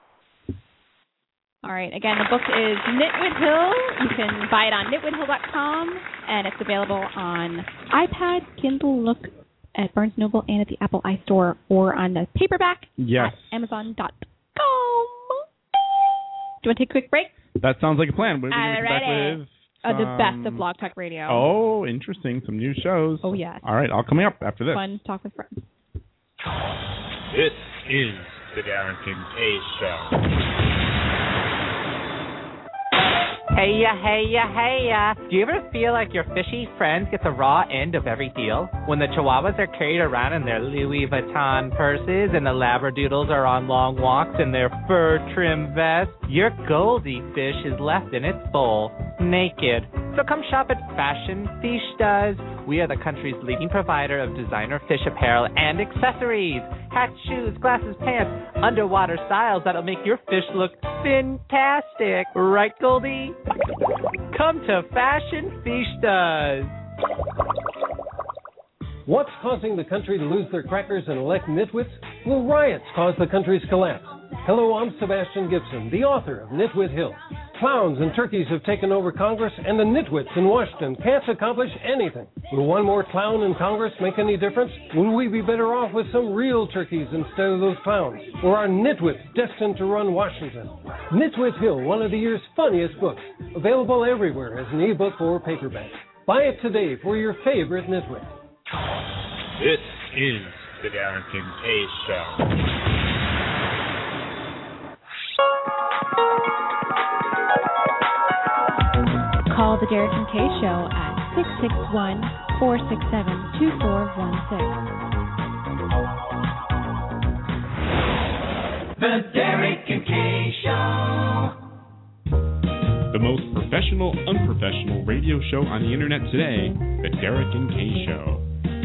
All right. Again, the book is Nitwit Hill. You can buy it on nitwit hill dot com, and it's available on iPad, Kindle, Nook, at Barnes and Noble, and at the Apple iStore, or on the paperback Yes. at amazon dot com. Do you want to take a quick break? That sounds like a plan. We're going to be back Alrighty. with Uh, the some- best of Blog Talk Radio. Oh, interesting. Some new shows. Oh, yes. All right. All coming up after this. Fun talk with friends. This is the Darren King K Show. Hey ya, hey ya, hey ya. Do you ever feel like your fishy friends get the raw end of every deal? When the Chihuahuas are carried around in their Louis Vuitton purses and the Labradoodles are on long walks in their fur trim vests, your Goldie fish is left in its bowl, naked. So come shop at Fashion Fiestas. We are the country's leading provider of designer fish apparel and accessories. Hats, shoes, glasses, pants, underwater styles that'll make your fish look fantastic. Right, Goldie? Come to Fashion Fiestas. What's causing the country to lose their crackers and elect nitwits? Will riots cause the country's collapse? Hello, I'm Sebastian Gibson, the author of Nitwit Hill. Clowns and turkeys have taken over Congress, and the nitwits in Washington can't accomplish anything. Will one more clown in Congress make any difference? Will we be better off with some real turkeys instead of those clowns? Or are nitwits destined to run Washington? Nitwit Hill, one of the year's funniest books, available everywhere as an ebook or paperback. Buy it today for your favorite nitwit. This is the Darren King K Show. Call the Derek and Kay Show at six six one, four six seven, two four one six. The Derek and Kay Show. The most professional, unprofessional radio show on the internet today, The Derek and Kay Show.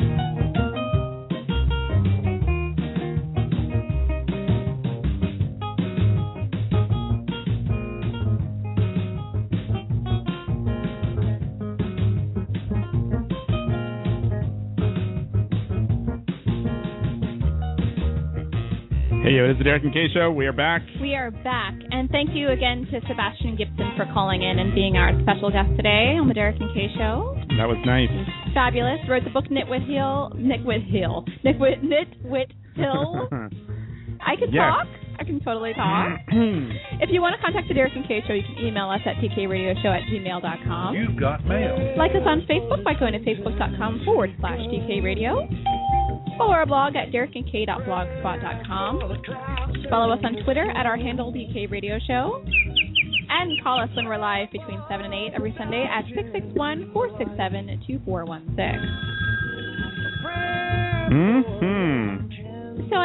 Hey, yo, it is the Derek and Kay Show. We are back. We are back, and thank you again to Sebastian Gibson for calling in and being our special guest today on the Derek and Kay Show. That was nice. Fabulous. Wrote the book Nitwit Hill. Nitwit Hill. Nitwit, Nitwit Hill. I can Yeah. talk. I can totally talk. If you want to contact the Derek and Kay Show, you can email us at t k radio show at gmail dot com. You've got mail. Like us on Facebook by going to facebook.com forward slash dkradio. Follow our blog at derek and kay dot blogspot dot com. Follow us on Twitter at our handle D K Radio Show. And call us when we're live between seven and eight every Sunday at six six one, four six seven, two four one six. Mm-hmm. So I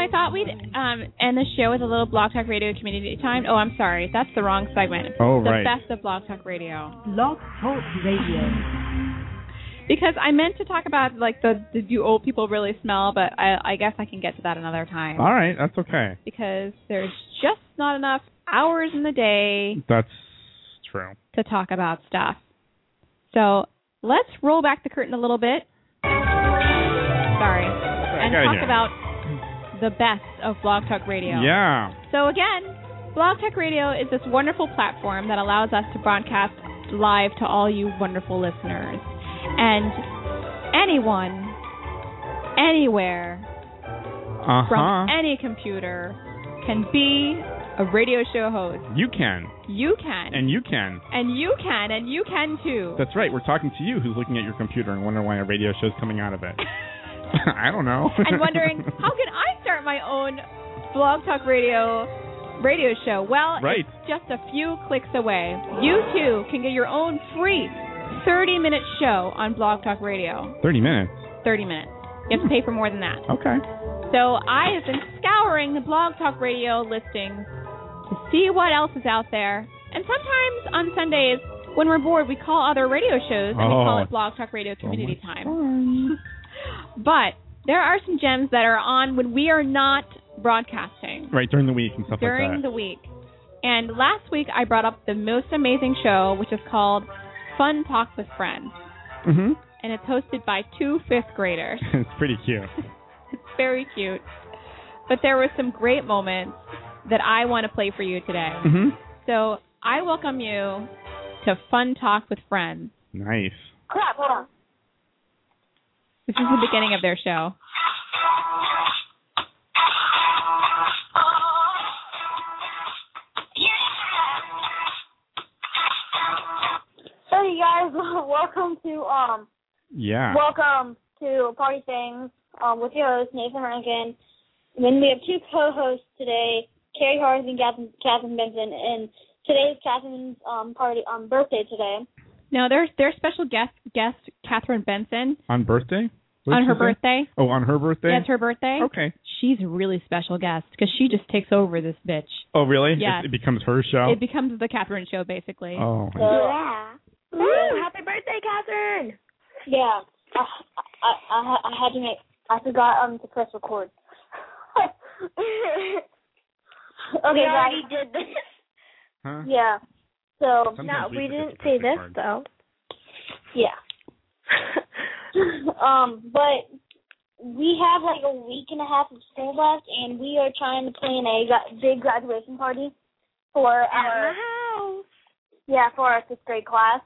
I thought we'd um, end the show with a little Blog Talk Radio community time. Oh, I'm sorry. That's the wrong segment. Oh, the right. The best of Blog Talk Radio. Blog Talk Radio. Because I meant to talk about, like, the, the do old people really smell, but I, I guess I can get to that another time. All right, that's okay. Because there's just not enough hours in the day. That's true. To talk about stuff. So let's roll back the curtain a little bit. Sorry. And talk hear. about the best of Blog Talk Radio. Yeah. So again, Blog Talk Radio is this wonderful platform that allows us to broadcast live to all you wonderful listeners. And anyone, anywhere, uh-huh. from any computer can be a radio show host. You can. You can. And you can. And you can, and you can too. That's right. We're talking to you who's looking at your computer and wondering why a radio show's coming out of it. I don't know. And wondering, how can I start my own Blog Talk Radio radio show? Well, right. It's just a few clicks away. You too can get your own free thirty-minute show on Blog Talk Radio. thirty minutes? thirty minutes. You have to pay for more than that. Okay. So I have been scouring the Blog Talk Radio listings to see what else is out there. And sometimes on Sundays, when we're bored, we call other radio shows, and oh, we call it Blog Talk Radio Community so Time. But there are some gems that are on when we are not broadcasting. Right, during the week and stuff during like that. During the week. And last week, I brought up the most amazing show, which is called Fun Talk with Friends. Mm-hmm. And it's hosted by two fifth graders. It's pretty cute. It's very cute. But there were some great moments that I want to play for you today. Mm-hmm. So I welcome you to Fun Talk with Friends. Nice. Crap, hold on. This is the beginning of their show. Hey guys, welcome to um. Yeah. Welcome to Party Things um, with your host Nathan Rankin. Then we have two co-hosts today, Carrie Harth and Catherine, Catherine Benson, and today's Catherine's um party um birthday today. No, there's their special guest guest Catherine Benson. On birthday? What on her birthday. Say? Oh, on her birthday? Yeah, it's her birthday. Okay. She's a really special guest because she just takes over this bitch. Oh, really? Yeah. It, it becomes her show? It becomes the Catherine show, basically. Oh. Yeah. Ooh, happy birthday, Catherine! Yeah. I, I, I, I had to make, I forgot um to press record. Okay, we already did this. Huh? Yeah. So, no, we didn't say this, card. though. Yeah. um, but we have like a week and a half of school left, and we are trying to plan a gra- big graduation party for At our my house. Yeah, for our fifth grade class.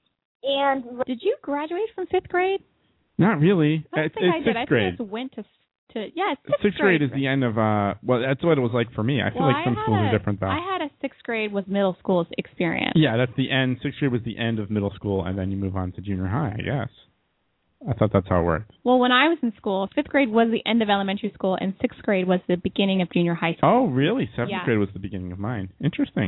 And did you graduate from fifth grade? Not really. I don't it's think it's I did. sixth I grade. think I just went to to yeah. It's sixth, sixth grade, grade is the end of uh. Well, that's what it was like for me. I feel well, like some I schools a, are different though. I had a sixth grade was middle school's experience. Yeah, that's the end. Sixth grade was the end of middle school, and then you move on to junior high. I guess. I thought that's how it worked. Well, when I was in school, fifth grade was the end of elementary school, and sixth grade was the beginning of junior high school. Oh, really? Seventh yeah. grade was the beginning of mine. Interesting.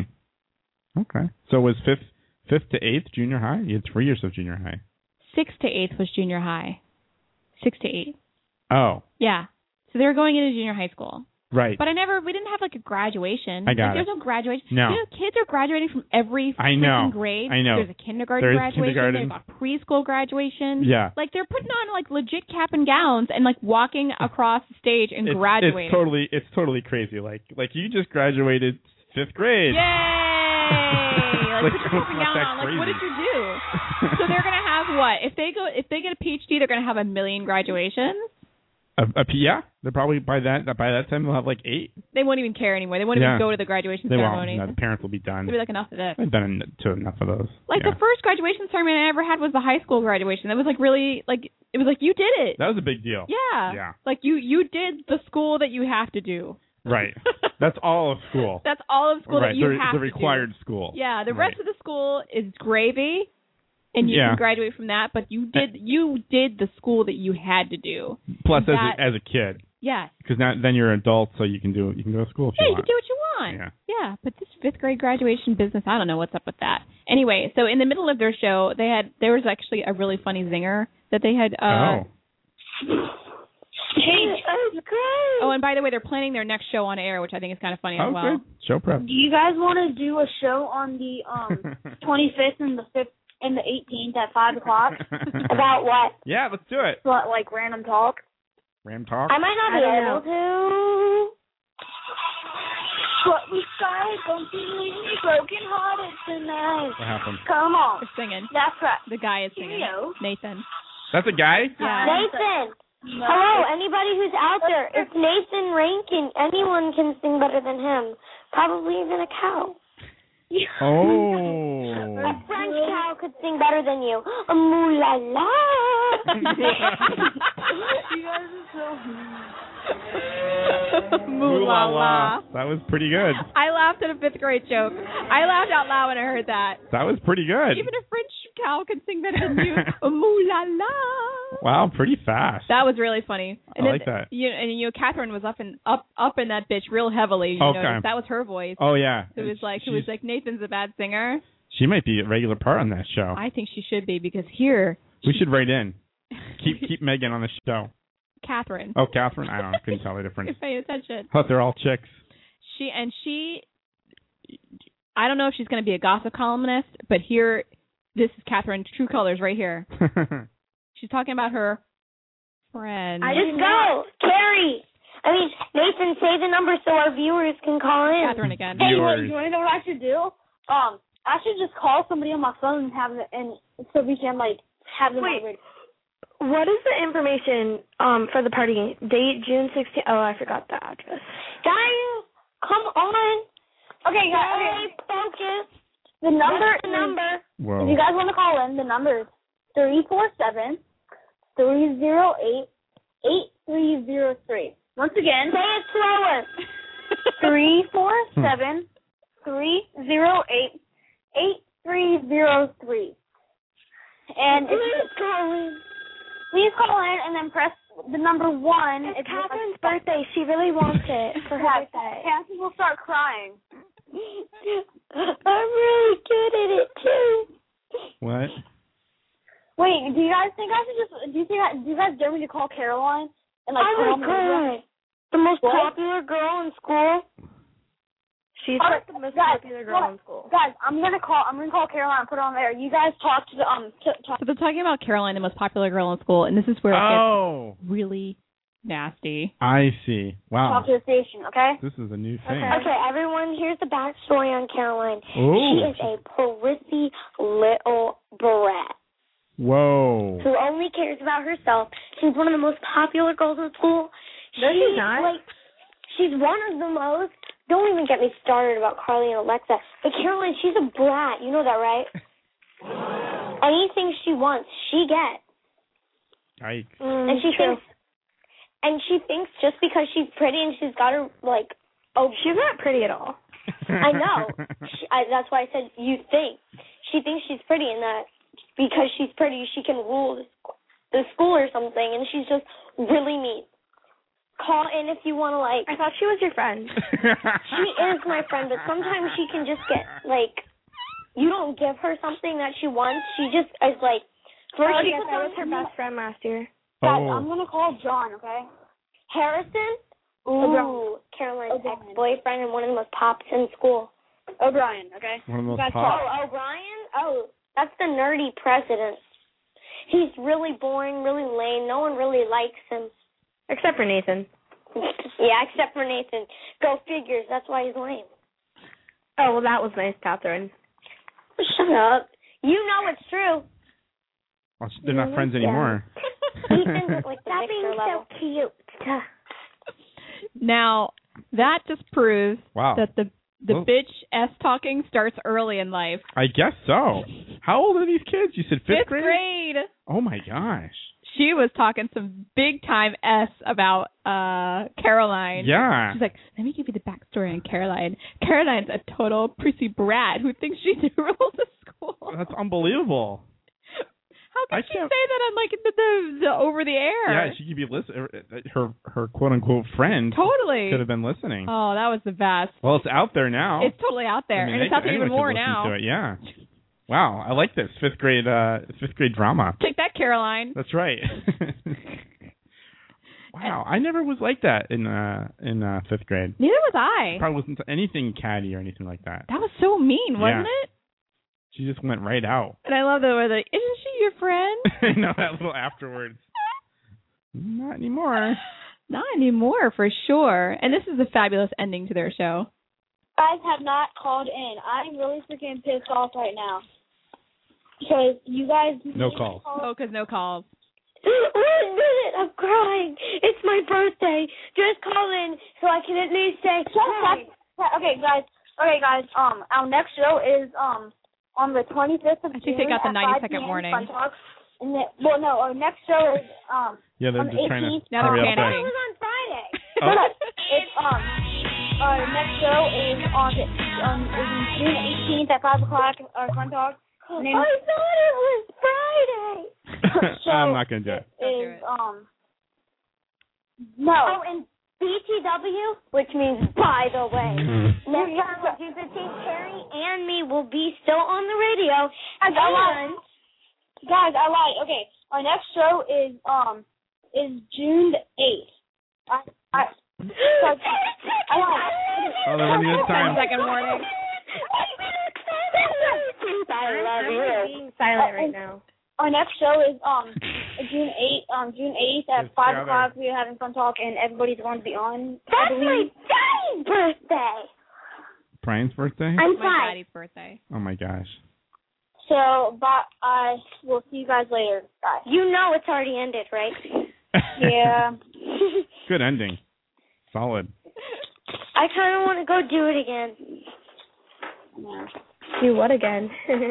Okay. So was fifth, fifth to eighth junior high? You had three years of junior high. Sixth to eighth was junior high. Six to eight. Oh. Yeah. So they were going into junior high school. Right. But I never, we didn't have like a graduation. I got like, There's it. no graduation. No. You know, kids are graduating from every I know. freaking grade. I know. There's a kindergarten There's graduation. kindergarten. There's a preschool graduation. Yeah. Like they're putting on like legit cap and gowns and like walking across the stage and it's, graduating. It's totally, it's totally crazy. Like, like you just graduated fifth grade. Yay! like, like, put your cap and gown on. Like, what did you do? So they're gonna have what? If they go, if they get a P H D, they're gonna have a million graduations. A, a, yeah, they're probably by that by that time they'll have like eight. They won't even care anymore. They won't yeah. even go to the graduation they ceremony. Won't. No, the parents will be done. They'll be like, enough of this. They've done to enough of those. Like yeah. the first graduation ceremony I ever had was the high school graduation. That was like really like it was like you did it. That was a big deal. Yeah. Yeah. Like you you did the school that you have to do. Right. That's all of school. That's all of school right. that you the, have the to do. The required school. Yeah. The right. rest of the school is gravy. And you yeah. can graduate from that, but you did you did the school that you had to do. Plus, as that, a, as a kid. Yes. Because now then you're an adult, so you can do you can go to school if yeah, you you want. can do what you want. Yeah. Yeah, but this fifth grade graduation business, I don't know what's up with that. Anyway, so in the middle of their show, they had there was actually a really funny zinger that they had. Uh, oh. Hey, that was great. Oh, and by the way, they're planning their next show on air, which I think is kind of funny oh, as well. good. Show prep. do you guys want to do a show on the um twenty-fifth and the fifth and the eighteenth at five o'clock? About what? Yeah, let's do it. What, like random talk? Ram talk. I might not I be don't able to. But we started, don't you leave me broken hearted tonight. What happened? Come on. They're singing. That's right. The guy is singing. Cheerio. Nathan. That's a guy? Yeah. Nathan. Hello, anybody who's out there. It's Nathan Rankin. Anyone can sing better than him. Probably even a cow. Oh. A French cow could sing better than you. A moo la la. You guys are so Moo la la. That was pretty good. I laughed at a fifth grade joke. I laughed out loud when I heard that. That was pretty good. Even a French cow can sing better than you. A moo la la. Wow, pretty fast. That was really funny. And I then, like that. You and you know, Catherine was up in up up in that bitch real heavily. You Okay. noticed. That was her voice. Oh yeah. It was like it was like Nathan's a bad singer. She might be a regular part on that show. I think she should be because here We should write in. Keep keep Megan on the show. Catherine. Oh, Catherine. I don't know. Couldn't tell the difference. Pay attention. Thought they're all chicks. She and she. I don't know if she's going to be a gossip columnist, but here, this is Catherine's true colors right here. She's talking about her friend. I just go, Carrie. I mean, Nathan, say the number so our viewers can call in. Catherine again. Hey, wait, you want to know what I should do? Um, I should just call somebody on my phone and have it, and so we can like have them. Wait. Ready. What is the information um for the party? Date June sixteenth. Oh, I forgot the address. Guys, come on. Okay, guys. Stay Okay. focused. The number. The number. Whoa. If you guys want to call in, the number is three four seven three zero eight eight three zero three. Once again, Say it slower. three four seven three zero eight eight three zero three. And if you Please call in. please call in and then press the number one. It's if you'd like Catherine's to- birthday. She really wants it for her Yes, birthday. Catherine will start crying. I'm really good at it too. What? Wait, do you guys think I should just? Do you think? I, do you guys dare me to call Caroline and like? Oh put my on the radio? god. The most What? popular girl in school. She's All like right, the most guys, popular girl guys, in school. Guys, I'm gonna call. I'm gonna call Caroline and put her on there. You guys talk to the um. To, talk. So they're talking about Caroline, the most popular girl in school, and this is where it Oh, gets really nasty. I see. Wow. Talk to the station, okay? This is a new thing. Okay, everyone, here's the backstory on Caroline. Oh. She is a prissy little brat Whoa. who only cares about herself. She's one of the most popular girls in school. No, she's she's not. Like, she's one of the most. Don't even get me started about Carly and Alexa. But Caroline, she's a brat. You know that, right? Anything she wants, she gets. Yikes. Mm, and she true. thinks, and she thinks just because she's pretty and she's got her like, oh, she's not pretty at all. I know. She, I, that's why I said you think. She thinks she's pretty, and that because she's pretty, she can rule the, sc- the school or something, and she's just really mean. Call in if you want to, like. I thought she was your friend. She is my friend, but sometimes she can just get, like, you don't give her something that she wants. She just is like, first Oh, she yes, puts I on was her her best friend last year. Guys, Oh. I'm gonna call John, okay? Harrison? O'Brien. Ooh, Caroline's O'Brien. ex-boyfriend and one of the most pops in school. O'Brien, okay? One of You those guys pop- call. Oh, O'Brien? Oh, that's the nerdy president. He's really boring, really lame. No one really likes him. Except for Nathan. Yeah, except for Nathan. Go figures. That's why he's lame. Oh, well, that was nice, Catherine. Shut up. You know it's true. Well, they're not friends anymore. Ethan's like the Victor level. So cute. Now that just proves Wow. that the the Well- bitch s talking starts early in life. I guess so. How old are these kids? You said fifth, Fifth grade? grade. Oh my gosh. She was talking some big time s about uh Caroline. Yeah. She's like, let me give you the backstory on Caroline. Caroline's a total prissy brat who thinks she rules the school. That's unbelievable. How can I she say can't- that on like the, the, the over the air? Yeah, she could be listen. Her her quote unquote friend Totally. could have been listening. Oh, that was the best. Well, it's out there now. It's totally out there, I mean, and it's they- out there even anyone more could listen now. to it, yeah. Wow, I like this fifth grade uh fifth grade drama. Take that, Caroline. That's right. Wow, I never was like that in uh in uh, fifth grade. Neither was I. Probably wasn't anything catty or anything like that. That was so mean, wasn't Yeah. it? She just went right out. And I love the way like, isn't she your friend? I know that little afterwards. Not anymore. Not anymore, for sure. And this is a fabulous ending to their show. Guys have not called in. I'm really freaking pissed off right now. Because you guys... No calls. Oh, because no calls. One minute, I'm crying. It's my birthday. Just call in so I can at least say hi. Okay, guys. Okay, guys. Um, our next show is um on the twenty-fifth of I June. think they got the at ninety five second p m warning. Fun Talk. And then, well, no, our next show is um Yeah, they're on the just trying to eighteenth. Now they're hurry up. panicking. It was on Friday. Oh. No, no, it's um our next show is on the um is in June eighteenth at five o'clock. Our Fun Talk. I thought it was Friday. So I'm not gonna do it. Is um no. Oh, and B T W, which means by the way. Next time on June fifteenth, Carrie and me will be still on the radio. Guys, I lied. Guys, I lied. Okay, our next show is um is June the eighth. I I so, I lied. Oh, they're running out of time. Second warning. I love you. Being silent right now. Our next show is um June eighth. Um June eighth at It's five together. o'clock. We're having Fun Talk, and everybody's going to be on. I That's my believe. daddy's birthday. Brian's birthday? I'm My five. daddy's birthday. Oh my gosh. So, but I will see you guys later. Bye. You know it's already ended, right? Yeah. Good ending. Solid. I kind of want to go do it again. Do what again?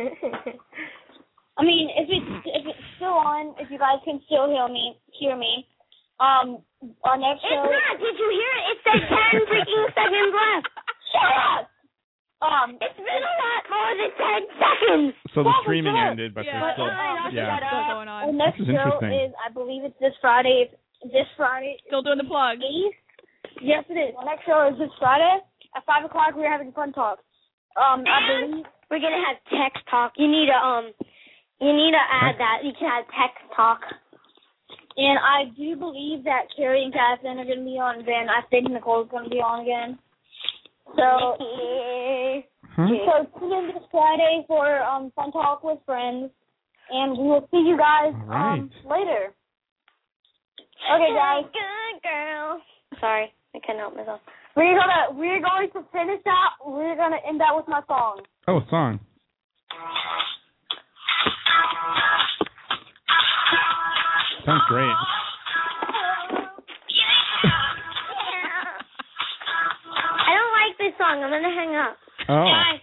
I mean, if it's if it's still on, if you guys can still hear me, hear me. Um, our next It's show. not. Did you hear it? It said ten freaking seconds left. Shut up. Um, It's been a lot more than ten seconds. So the Well, streaming sure. ended, but Yeah. there's still Uh, yeah. Still going Our on. next This is show interesting. is, I believe it's this Friday. This Friday. Still doing the plug. eighth? Yes, it is. Our next show is this Friday at five o'clock. We're having Fun Talk. Um, I And believe. we're gonna have text talk. You need to um, you need to add that. You can have text talk. And I do believe that Carrie and Catherine are going to be on. Then I think Nicole's going to be on again. So, Huh? so tune in this Friday for um Fun Talk with Friends, and we will see you guys All right. um later. Okay, guys. Good girl. Sorry, I couldn't help myself. We're gonna we're going to finish out. We're gonna end that with my song. Oh, song. Sounds great. I don't like this song. I'm gonna hang up. Oh. Bye.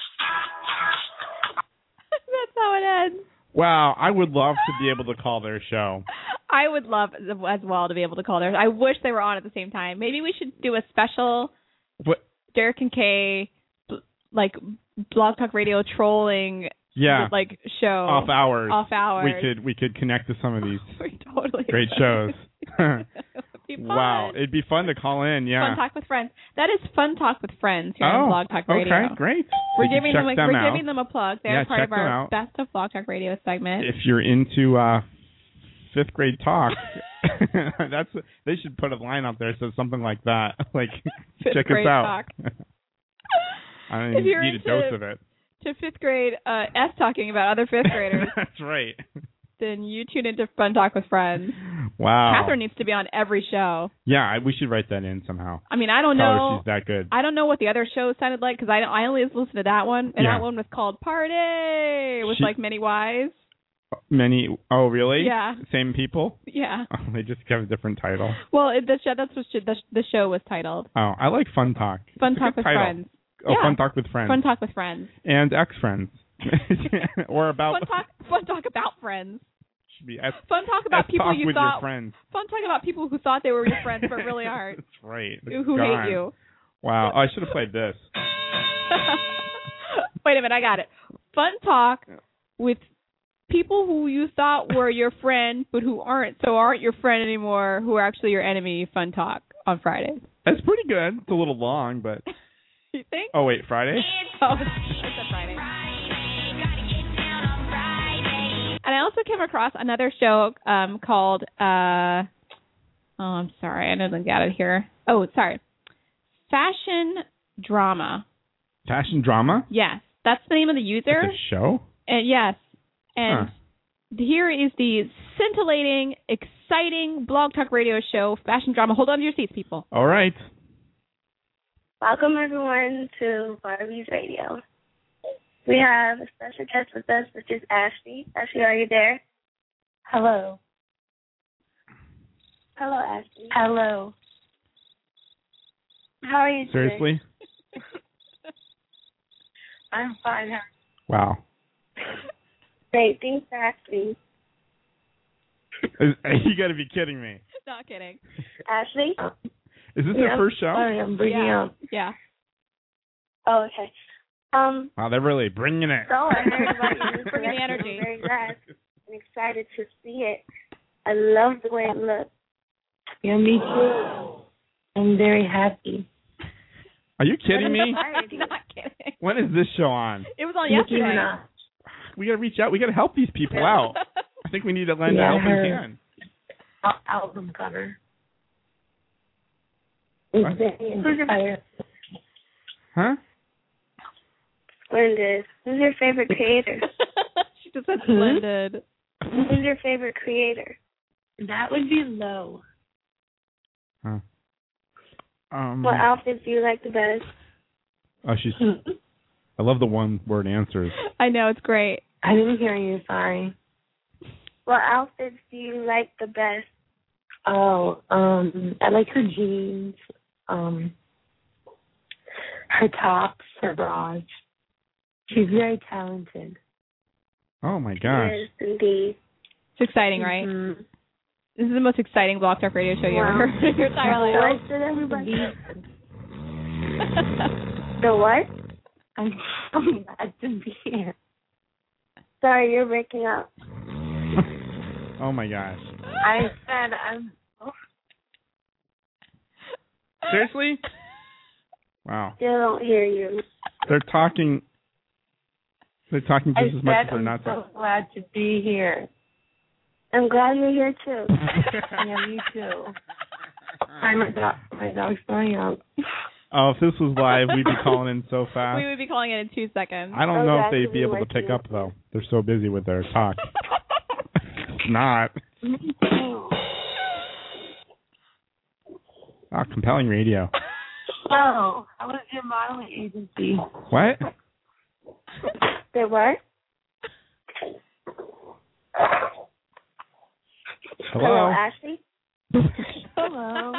That's how it ends. Wow, I would love to be able to call their show. I would love as well to be able to call theirs. I wish they were on at the same time. Maybe we should do a special What? Derek and Kay bl- like Blog Talk Radio trolling Yeah. like show Off hours. Off hours. We could we could connect to some of these We totally great could. shows. It'd be fun. Wow, it'd be fun to call in. Yeah. Fun Talk with Friends. That is Fun Talk with Friends here oh, on Blog Talk Radio. okay, great. We're You can giving check them, a, them we're out. giving them a plug. They're Yeah, part check of our them out. Best of Blog Talk Radio segment. If you're into uh, fifth grade talk, that's they should put a line out there that says something like that. Like, Fifth check grade us out. talk. I If you're need a into- dose of it. To fifth grade uh, S talking about other fifth graders, That's right. then you tune into Fun Talk with Friends. Wow. Catherine needs to be on every show. Yeah, I, we should write that in somehow. I mean, I don't Tell her know. she's that good. I don't know what the other shows sounded like because I I only listened to that one, and Yeah. that one was called Party with She- like many Y's. Many. Oh, really? Yeah. Same people? Yeah. Oh, they just have a different title. Well, it, the show that's what she, the the show was titled. Oh, I like Fun Talk. Fun It's a Talk good with title. Friends. Oh, Yeah. Fun Talk with Friends. Fun Talk with Friends. And ex-friends. Or about. Fun talk. Fun talk about friends. Should be S- Fun talk about S people talk you with thought. your friends. Fun talk about people who thought they were your friends but really aren't. That's right. Who, who Gone. hate you. Wow. Oh, I should have played this. Wait a minute, I got it. Fun talk with people who you thought were your friend but who aren't, so aren't your friend anymore, who are actually your enemy. Fun talk on Fridays. That's pretty good. It's a little long, but. You think? Oh, wait, Friday? Oh, it's a Friday. And I also came across another show um, called uh, Oh, I'm sorry. I didn't get it here. Oh, sorry. Fashion Drama. Fashion Drama? Yes. That's the name of the user. It's a show? And yes. And Huh. here is the scintillating, exciting Blog Talk Radio show, Fashion Drama. Hold on to your seats, people. All right. Welcome, everyone, to Barbie's Radio. We have a special guest with us, which is Ashley. Ashley, are you there? Hello. Hello, Ashley. Hello. How are you today? Seriously? I'm fine. Wow. Great. Thanks for asking. You got to be kidding me. Not kidding. Ashley? Is this yeah, your first show? Sorry, I'm bringing yeah. up. Yeah. Oh, okay. Um. Wow, they're really bringing it. So I heard about your new Bringing the collection. energy. I'm very glad and excited to see it. I love the way it looks. Yeah, me too. I'm very happy. Are you kidding me? Not kidding. When is this show on? It was on yesterday. We got to reach out. We got to help these people out. I think we need to lend Yeah, a helping her- hand. Al- album cover. It's very inspiring. Huh? Splendid. Who's your favorite creator? She just said splendid. Who's your favorite creator? That would be Low. Huh. Um, What outfits do you like the best? Oh, she's. I love the one-word answers. I know, it's great. I didn't hear you, sorry. What outfits do you like the best? Oh, um, I like her jeans, um, her tops, her bras. She's very talented. Oh my gosh. Yes, indeed. It's exciting, right? Mm-hmm. This is the most exciting Blog Talk Radio show you Wow. ever heard in your entire life. What did everybody? The what? I'm so glad to be here. Sorry, you're breaking up. Oh my gosh. I said I'm. Seriously? Wow. Still don't hear you. They're talking. They're talking I just as much said as they're I'm not so talking. glad to be here. I'm glad you're here too. Yeah, me too. Sorry, my dog, my dog's throwing up. Oh, if this was live, we'd be calling in so fast. We would be calling it in two seconds. I don't Oh, know if that they'd could be be able to like pick you. up though. They're so busy with their talk. It's not. Oh, compelling radio. Oh, how was your modeling agency? What? They what? Hello. Ashley? Hello.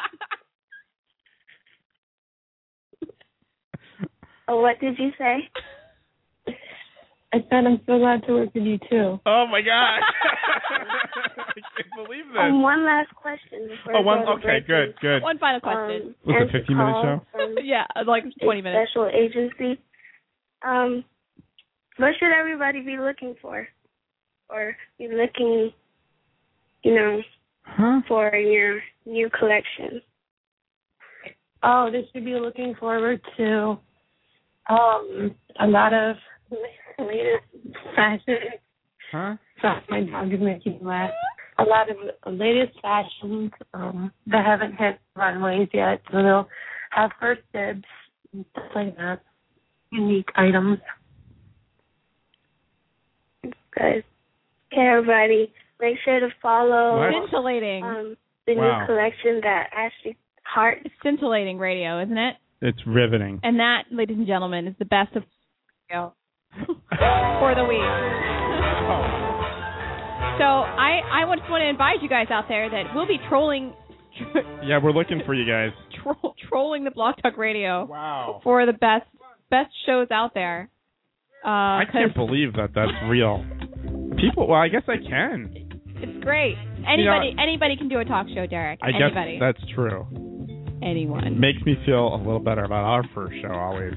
Oh, what did you say? I said I'm so glad to work with you too. Oh my gosh. I can't believe this. Um, one last question before Oh, we one. go to Okay, break. good, good. One final question. Was it a answer fifteen-minute call show? from Yeah, like twenty a minutes. Special agency. Um, what should everybody be looking for, or be looking, you know, Huh? for in your new collection? Oh, they should be looking forward to um a lot of latest fashion. Huh? Sorry, my dog is making me laugh. A lot of latest fashions um, that haven't hit runways yet, so they'll have first dibs and stuff like that. Unique items. Good. Okay, everybody, make sure to follow What? Scintillating. um, the Wow. new collection that Ashley Hart. It's scintillating radio, isn't it? It's riveting. And that, ladies and gentlemen, is the best of radio for the week. So I, I just want to advise you guys out there that we'll be trolling Yeah, we're looking for you guys. tro- trolling the Blog Talk Radio Wow. for the best best shows out there. Uh, I can't 'cause believe that that's real. People, well, I guess I can. it's great. Anybody anybody can do a talk show, Derek. I Anybody. guess that's true. Anyone. Makes me feel a little better about our first show always.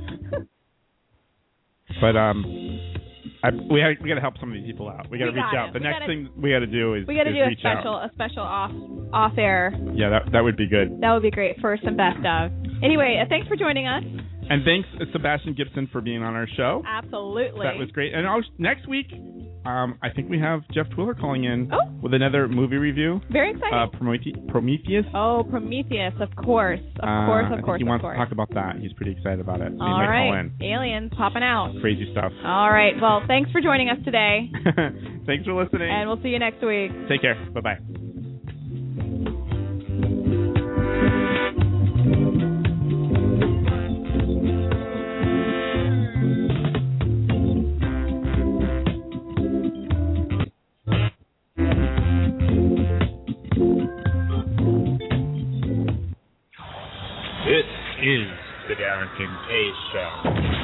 But um, I, we ha- we got to help some of these people out. We got to We reach gotta. out. The We next gotta- thing we got to do is We got to is do a reach special out. a special off off air. Yeah, that that would be good. That would be great for some best of. Anyway, uh, thanks for joining us. And thanks, uh, Sebastian Gibson, for being on our show. Absolutely. That was great. And I'll, next week, um, I think we have Jeff Twiller calling in oh. with another movie review. Very exciting. Uh, Prometh- Prometheus. Oh, Prometheus, of course. Of uh, course, of I think course, he of wants course. to talk about that. He's pretty excited about it. So All he might right. call in. Aliens popping out. Crazy stuff. All right. Well, thanks for joining us today. Thanks for listening. And we'll see you next week. Take care. Bye-bye. This is the Darren Kincaid Show.